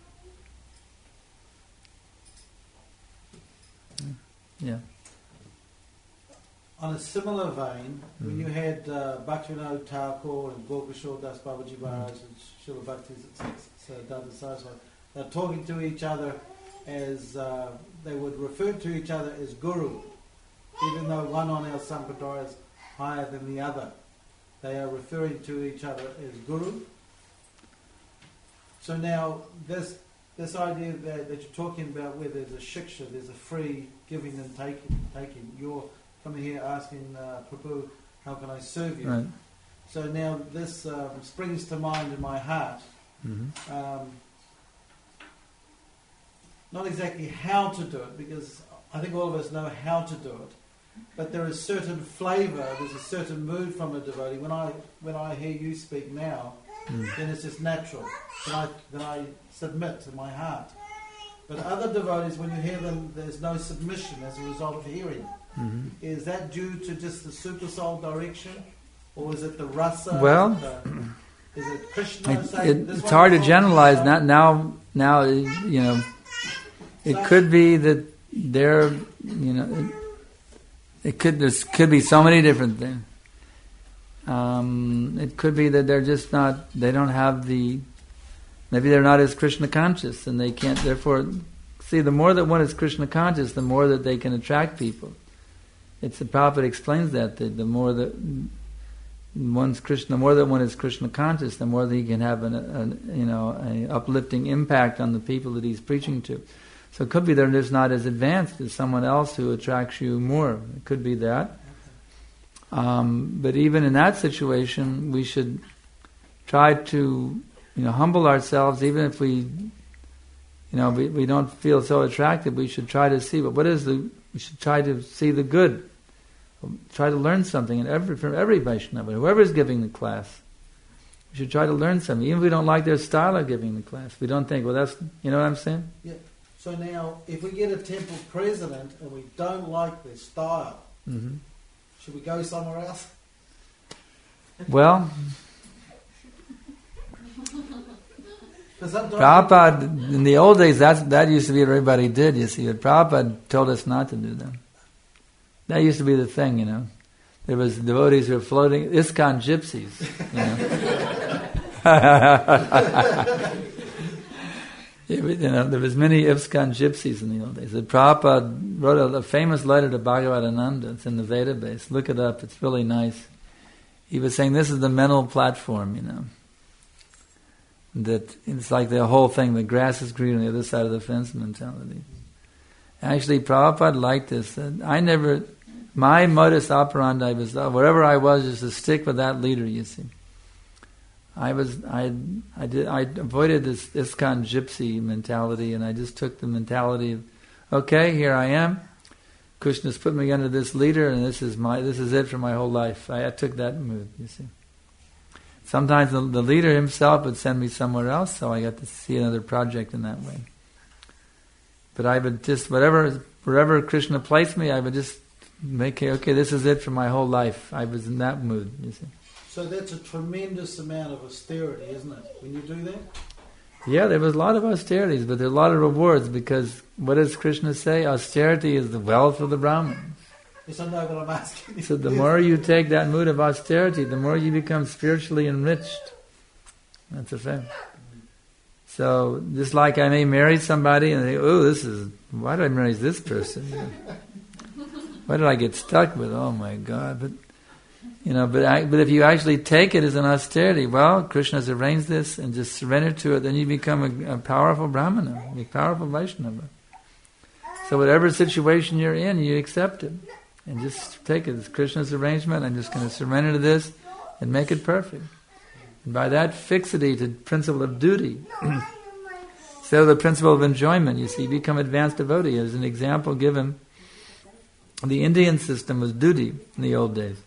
Yeah. On a similar vein, mm. when you had uh, Bhaktivinoda Thakur and Gorkishore Das Babaji Maharaj mm. and Srila Bhakti Siddhanta Saraswati, they're talking to each other as, uh, they would refer to each other as Guru, even though one on our Sampradaya is higher than the other. They are referring to each other as Guru. So now, this this idea that, that you're talking about where there's a shiksha, there's a free giving and taking, taking. You're coming here asking uh, Prabhu, how can I serve you? Right. So now this um, springs to mind in my heart. Mm-hmm. Um, not exactly how to do it, because I think all of us know how to do it. But there is certain flavour, there's a certain mood from a devotee. When I when I hear you speak now, mm. then it's just natural. Then I, then I submit to my heart. But other devotees, when you hear them, there's no submission as a result of hearing. Mm-hmm. Is that due to just the super soul direction? Or is it the rasa? Well, is it, the, is it Krishna? It, it, it's hard to generalize. Not now, now, you know, it so, could be that they're, you know, it, it could, there could be so many different things. Um, it could be that they're just not, they don't have the, maybe they're not as Krishna conscious and they can't, therefore, see, the more that one is Krishna conscious, the more that they can attract people. It's the Prabhupada explains that, that the more that one's Krishna, more that one is Krishna conscious, the more that he can have an, an you know an uplifting impact on the people that he's preaching to. So it could be they're just not as advanced as someone else who attracts you more. It could be that. Um, but even in that situation, we should try to, you know, humble ourselves. Even if we, you know, we, we don't feel so attracted, we should try to see. But what is the? We should try to see the good. Try to learn something in every, from every Vaishnava, whoever is giving the class. We should try to learn something, even if we don't like their style of giving the class. We don't think, well, that's, you know what I'm saying? Yeah. So now, if we get a temple president and we don't like their style, mm-hmm. should we go somewhere else? Well, sometimes Prabhupada, in the old days, that that used to be what everybody did, you see. But Prabhupada told us not to do that. That used to be the thing, you know. There was devotees who were floating, ISKCON gypsies, you know. You know, there was many ISKCON gypsies in the old days. The Prabhupada wrote a, a famous letter to Bhagavatananda. It's in the Veda base. Look it up. It's really nice. He was saying this is the mental platform, you know. That it's like the whole thing, the grass is green on the other side of the fence mentality. Actually, Prabhupada liked this. I never, my modus operandi was, wherever I was, just to stick with that leader, you see. I was, I, I did, I avoided this ISKCON gypsy mentality, and I just took the mentality of, okay, here I am. Krishna's put me under this leader, and this is my, this is it for my whole life. I, I took that move, you see. Sometimes the, the leader himself would send me somewhere else, so I got to see another project in that way. But I would just, whatever, wherever Krishna placed me, I would just make it, okay, this is it for my whole life. I was in that mood, you see. So that's a tremendous amount of austerity, isn't it, when you do that? Yeah, there was a lot of austerities, but there are a lot of rewards, because what does Krishna say? Austerity is the wealth of the Brahmins. Yes, I know, but I'm asking you. So the more you take that mood of austerity, the more you become spiritually enriched. That's a fact. So, just like I may marry somebody and think, oh, this is, why did I marry this person? Why did I get stuck with? Oh my God! But you know, but I, but if you actually take it as an austerity, well, Krishna has arranged this, and just surrender to it, then you become a, a powerful Brahmana, a powerful Vaishnava. So whatever situation you're in, you accept it, and just take it as Krishna's arrangement. I'm just going to surrender to this and make it perfect. And by that fixity to principle of duty, instead of the principle of enjoyment, you see, you become advanced devotee. As an example given, the Indian system was duty in the old days.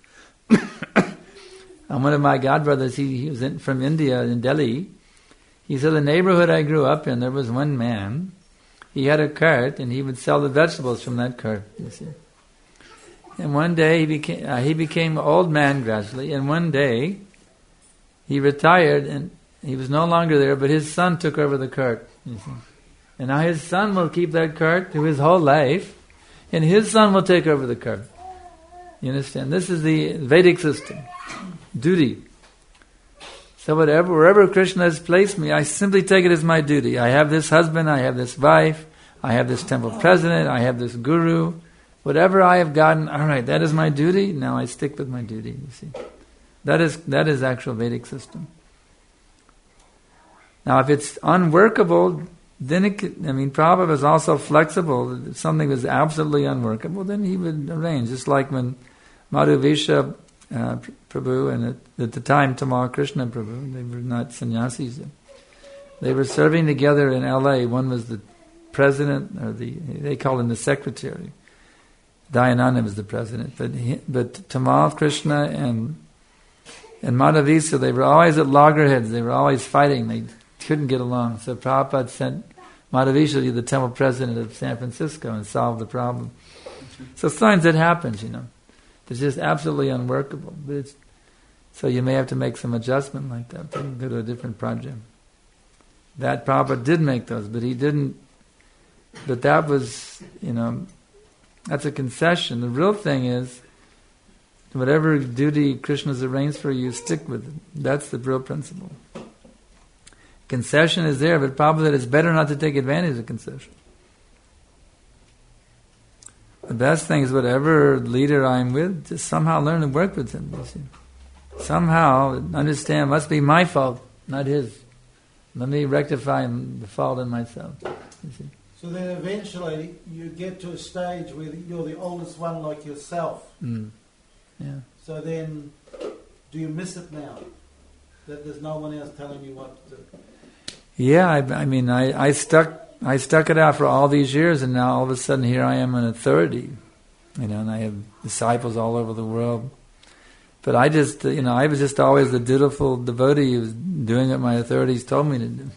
And one of my godbrothers, he, he was in, from India, in Delhi. He said, the neighborhood I grew up in, there was one man. He had a cart, and he would sell the vegetables from that cart, you see. And one day, he became, uh, he became an old man gradually, and one day, he retired, and he was no longer there, but his son took over the cart, you see. And now his son will keep that cart through his whole life, and his son will take over the cart. You understand? This is the Vedic system. Duty. So whatever, wherever Krishna has placed me, I simply take it as my duty. I have this husband, I have this wife, I have this temple president, I have this guru. Whatever I have gotten, all right, that is my duty. Now I stick with my duty, you see. That is that is actual Vedic system. Now if it's unworkable, then it could, I mean, Prabhupada was also flexible. If something was absolutely unworkable, then he would arrange. Just like when Madhuvesha uh, Prabhu and at, at the time Tamal Krishna Prabhu, they were not sannyasis. They were serving together in L A. One was the president, or the they call him the secretary. Dayananda was the president, but he, but Tamal Krishna and and Madhavesa, they were always at loggerheads. They were always fighting. They couldn't get along. So Prabhupada sent Madhavesa to be the temple president of San Francisco and solve the problem. So sometimes it happens, you know. It's just absolutely unworkable. But it's, so you may have to make some adjustment like that. Then go to a different project. That Prabhupada did make those, but he didn't. But that was, you know, that's a concession. The real thing is, whatever duty Krishna's arranged for you, stick with it. That's the real principle. Concession is there, but Prabhupada said it's better not to take advantage of concession. The best thing is whatever leader I'm with, just somehow learn to work with him, you see. somehow understand must be my fault, not his. Let me rectify the fault in myself. You see? So then eventually you get to a stage where you're the oldest one like yourself. Mm. Yeah. So then, do you miss it now? That there's no one else telling you what to do? Yeah, I, I mean, I, I stuck I stuck it out for all these years, and now all of a sudden here I am in authority. You know, and I have disciples all over the world. But I just, you know, I was just always the dutiful devotee who was doing what my authorities told me to do.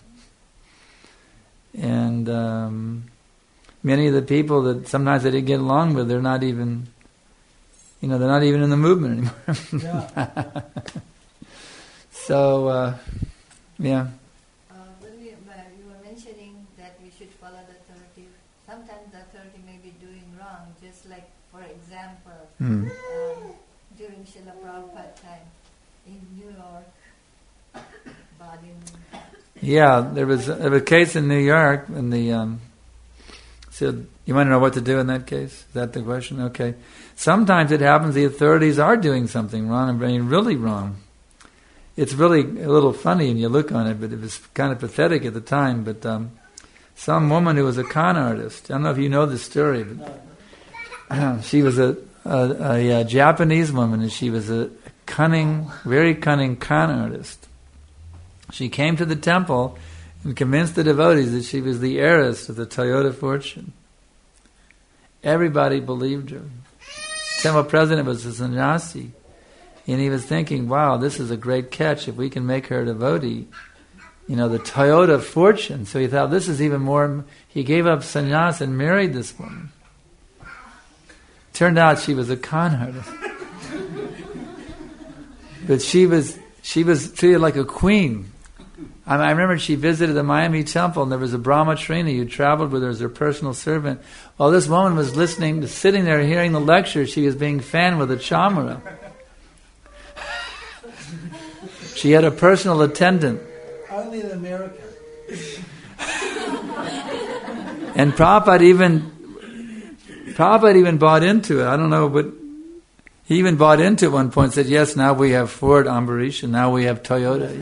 And um, many of the people that sometimes I didn't get along with, they're not even, you know, they're not even in the movement anymore. Yeah. So, uh, yeah. Uh, when we, uh, you were mentioning that we should follow the authority. Sometimes the authority may be doing wrong, just like, for example, Hmm. um, during Srila Prabhupada time in New York, Bali. Yeah, there was a, there was a case in New York, and the um, so you want to know what to do in that case? Is that the question? Okay. Sometimes it happens the authorities are doing something wrong, and being really wrong. It's really a little funny when you look on it, but it was kind of pathetic at the time. But um, some woman who was a con artist, I don't know if you know this story, but she was a, a, a, a Japanese woman, and she was a cunning, very cunning con artist. She came to the temple and convinced the devotees that she was the heiress of the Toyota fortune. Everybody believed her. Temple president was a sannyasi, and he was thinking, wow, this is a great catch if we can make her a devotee. You know, the Toyota fortune. So he thought, this is even more... He gave up sannyas and married this woman. Turned out she was a con artist. But she was she was treated like a queen. I, I remember she visited the Miami temple, and there was a brahmacharina who traveled with her as her personal servant. While this woman was listening, sitting there hearing the lecture, she was being fanned with a chamara. She had a personal attendant. Only in America. And Prabhupada even Prabhupada even bought into it. I don't know, but he even bought into it at one point and said, yes, now we have Ford Ambarish, and now we have Toyota.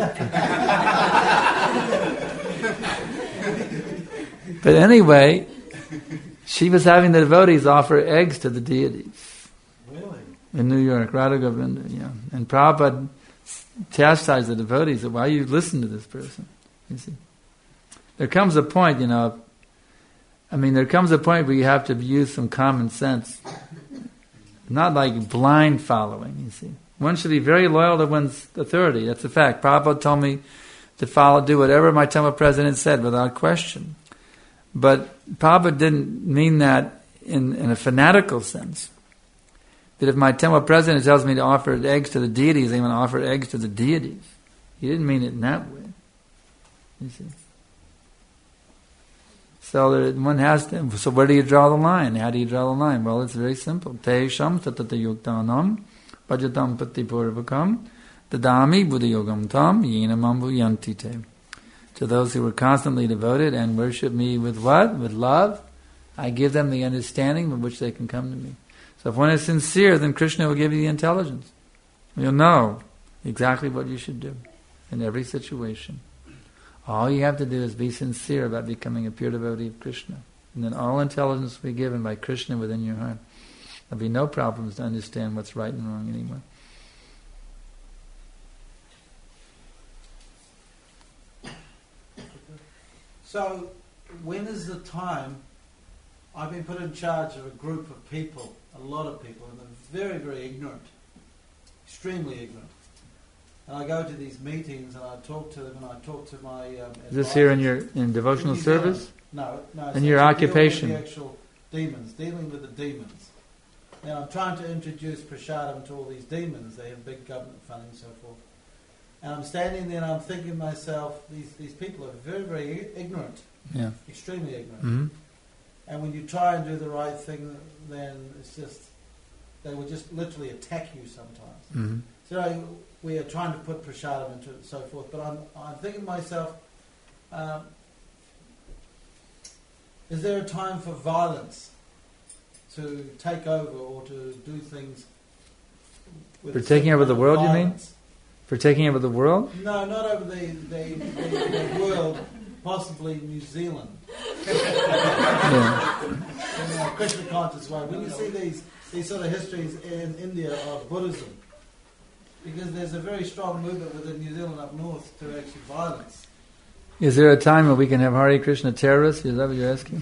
But anyway, she was having the devotees offer eggs to the deities. Really? In New York, Radha Govinda, yeah. And Prabhupada chastised the devotees that why you listen to this person. You see, there comes a point, you know. I mean, there comes a point where you have to use some common sense, not like blind following. You see, one should be very loyal to one's authority. That's a fact. Prabhupada told me to follow, do whatever my temple president said without question. But Prabhupada didn't mean that in, in a fanatical sense. That if my temple president tells me to offer eggs to the deities, I'm going to offer eggs to the deities. He didn't mean it in that way. You see. So there, one has to. So where do you draw the line? How do you draw the line? Well, it's very simple. Te sham tatata yuktanam pajatam patipurvakam dadami buddhayogam tam yena mambu yanti te. To those who are constantly devoted and worship me with what? With love, I give them the understanding with which they can come to me. So if one is sincere, then Krishna will give you the intelligence. You'll know exactly what you should do in every situation. All you have to do is be sincere about becoming a pure devotee of Krishna. And then all intelligence will be given by Krishna within your heart. There'll be no problems to understand what's right and wrong anymore. So, when is the time? I've been put in charge of a group of people, a lot of people, and they're very, very ignorant, extremely ignorant. And I go to these meetings and I talk to them and I talk to my. Um, is this here in your in devotional in service? No, no. In your occupation? The actual demons, dealing with the demons. Now I'm trying to introduce prasadam to all these demons. They have big government funding and so forth. And I'm standing there and I'm thinking to myself, these, these people are very, very ignorant. Yeah. Extremely ignorant. Mm-hmm. And when you try and do the right thing, then it's just, they will just literally attack you sometimes. Mm-hmm. So we are trying to put prasadam into it and so forth, but I'm, I'm thinking to myself, um, is there a time for violence to take over or to do things with For taking over the world, violence? For taking over the world? No, not over the, the, the, the world, possibly New Zealand. Yeah. In a Krishna conscious way. When you see these, these sort of histories in India of Buddhism, because there's a very strong movement within New Zealand up north to actually violence. Is there a time when we can have Hare Krishna terrorists? Is that what you're asking?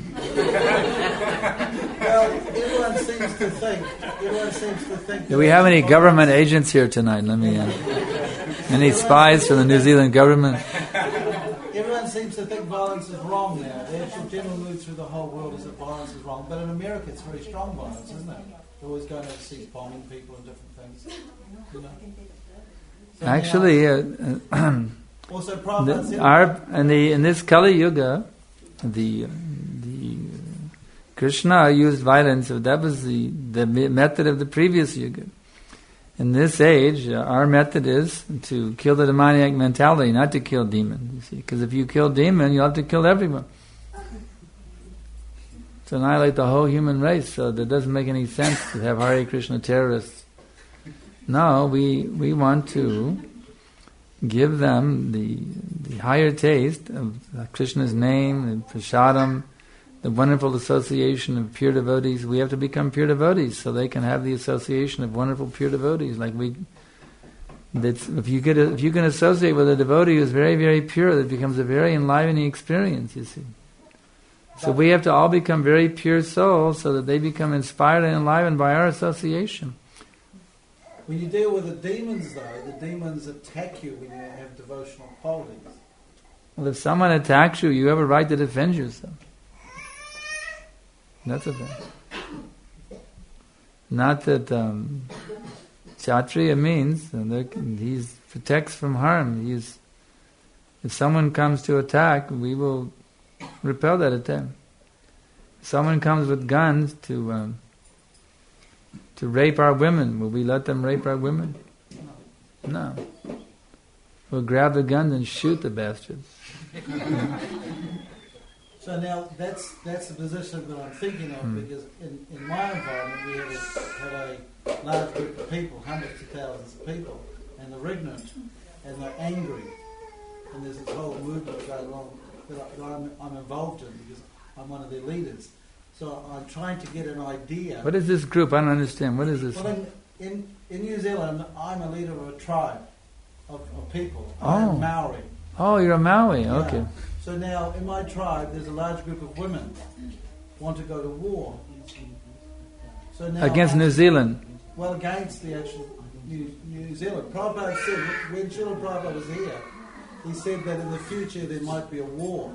Well, everyone seems to think. Everyone seems to think. Do we have any government agents here tonight? Let me. Uh, any spies from the New Zealand government? Everyone seems to think violence is wrong now. The actual general mood through the whole world is that violence is wrong. But in America, it's very strong violence, isn't it? They're always going overseas, bombing people and different things. You know? So Actually, now, uh, also Prabhupada the, said our in the in this Kali Yuga, the the Krishna used violence. That was the the method of the previous Yuga. In this age, uh, our method is to kill the demoniac mentality, not to kill demons. You see, because if you kill demon, you'll have to kill everyone. To annihilate the whole human race. So that doesn't make any sense to have Hare Krishna terrorists. No, we we want to give them the the higher taste of Krishna's name, and prasadam, the wonderful association of pure devotees. We have to become pure devotees so they can have the association of wonderful pure devotees. Like we, that's if you get a, if you can associate with a devotee who is very very pure, that becomes a very enlivening experience. You see, so we have to all become very pure souls so that they become inspired and enlivened by our association. when you deal with the demons, though, the demons attack you when you have devotional qualities. Well, if someone attacks you, you have a right to defend yourself. That's a thing. Not that um, Kshatriya means he protects from harm. He's, if someone comes to attack, we will repel that attack. If someone comes with guns to um, to rape our women, will we let them rape our women? No. We'll grab the guns and shoot the bastards. So now that's that's the position that I'm thinking of, Mm. because in, in my environment we had a, had a large group of people, hundreds of thousands of people, and they're ignorant and they're angry, and there's this whole movement going on that, I, that I'm, I'm involved in because I'm one of their leaders. So I'm trying to get an idea. What is this group? I don't understand. What is this? Well, in, in, in New Zealand, I'm a leader of a tribe of, of people. Oh. I'm Maori. Oh, you're a Maui. Yeah. Okay. So now, in my tribe, there's a large group of women want to go to war. So now Against I- New Zealand. Well, against the actual New, New Zealand. Prabhupada said, when Srila Prabhupada was here, he said that in the future there might be a war.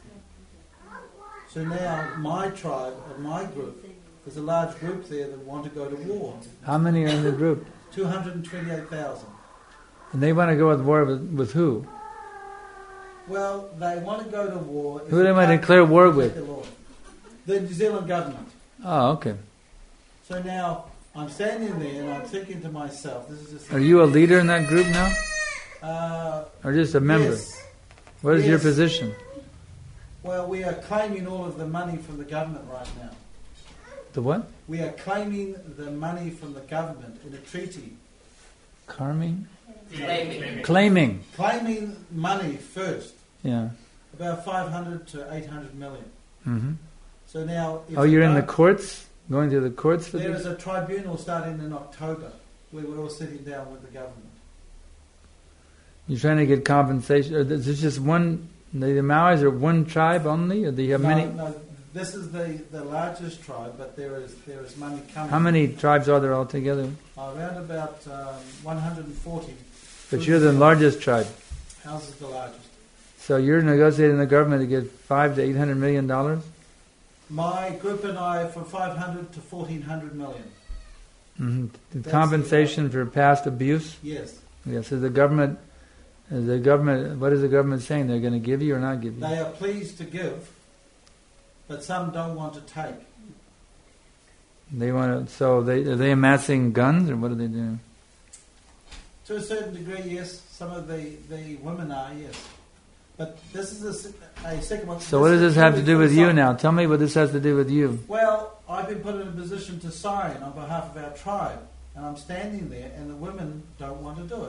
So now, my tribe and my group, there's a large group there that want to go to war. How many are in the group? two hundred twenty-eight thousand. And they want to go to war with, with who? Well, they want to go to war. Who do they want to declare war with? The New Zealand government. Oh, okay. So now, I'm standing there and I'm thinking to myself, this is just... Are you a leader in that group now? Uh, Or just a member? Yes. What is your Yes. position? Well, we are claiming all of the money from the government right now. The what? We are claiming the money from the government in a treaty. Carming? Claiming. Claiming. Claiming money first. Yeah. About five hundred to eight hundred million. hmm So now... if Oh, you're in the gov- courts? Going to the courts for There this? is a tribunal starting in October where we're all sitting down with the government. You're trying to get compensation? Or is this just one... The, the Maoris are one tribe only? Or do you have no, many... no, this is the, the largest tribe, but there is there is money coming. How many tribes are there altogether? Around about um, one hundred forty. But you're the largest tribe. Ours is the largest. So you're negotiating the government to get five to eight hundred million dollars? My group and I for five hundred to fourteen hundred million. Mm-hmm. The That's compensation for past abuse? Yes, Yes. So the government, is the government, what is the government saying? They're going to give you or not give you? they are pleased to give, but some don't want to take. They want to. So they are they amassing guns or what are they doing? To a certain degree, yes. Some of the, the women are, yes. But this is a, se- a second one. So what does this have to do with you now? Tell me what this has to do with you. Well, I've been put in a position to sign on behalf of our tribe, and I'm standing there, and the women don't want to do it.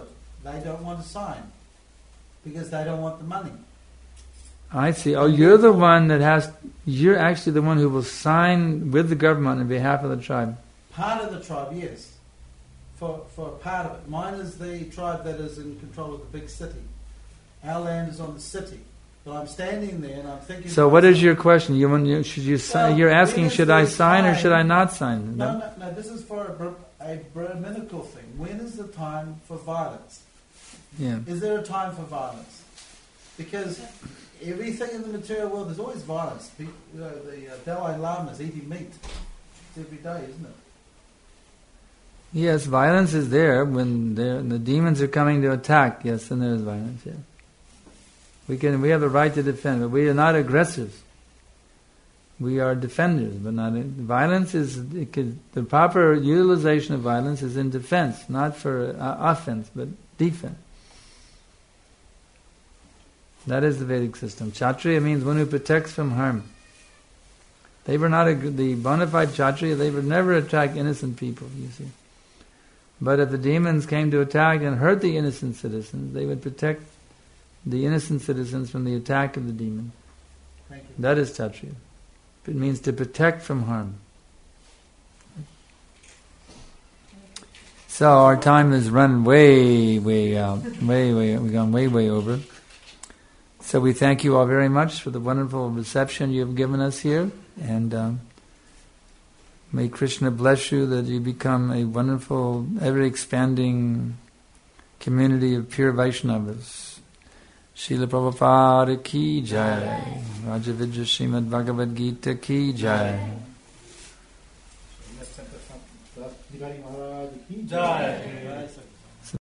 they don't want to sign because they don't want the money. I see. Oh, you're the one that has, you're actually the one who will sign with the government on behalf of the tribe. Part of the tribe, yes. For for part of it. Mine is the tribe that is in control of the big city. Our land is on the city. But I'm standing there and I'm thinking... So what is your question? You, want you, should you sign, Well, you're asking, when is should I the sign or time- should I not sign? No, no, no, this is for a, Bra- a Brahminical thing. When is the time for violence? Yeah. Is there a time for violence? Because everything in the material world, there's always violence. Pe- You know, the uh, Dalai Lama is eating meat. It's every day, isn't it? Yes, violence is there when the demons are coming to attack. Yes, then there is violence. Yeah. We can. We have a right to defend, but we are not aggressors. We are defenders, but not in, violence is it could, the proper utilization of violence is in defense, not for uh, offense, but defense. That is the Vedic system. Kshatriya means one who protects from harm. They were not a, the bona fide Kshatriya. They would never attack innocent people. You see. But if the demons came to attack and hurt the innocent citizens, they would protect the innocent citizens from the attack of the demon. Thank you. That is Kshatriya. It means to protect from harm. So our time has run way, way out. Way, way, we've gone way, way over. So we thank you all very much for the wonderful reception you have given us here. And um, may Krishna bless you that you become a wonderful, ever-expanding community of pure Vaishnavas. Srila Prabhupada ki jai. Rajavidya Srimad Bhagavad Gita ki jai. Maharaj ki Jai.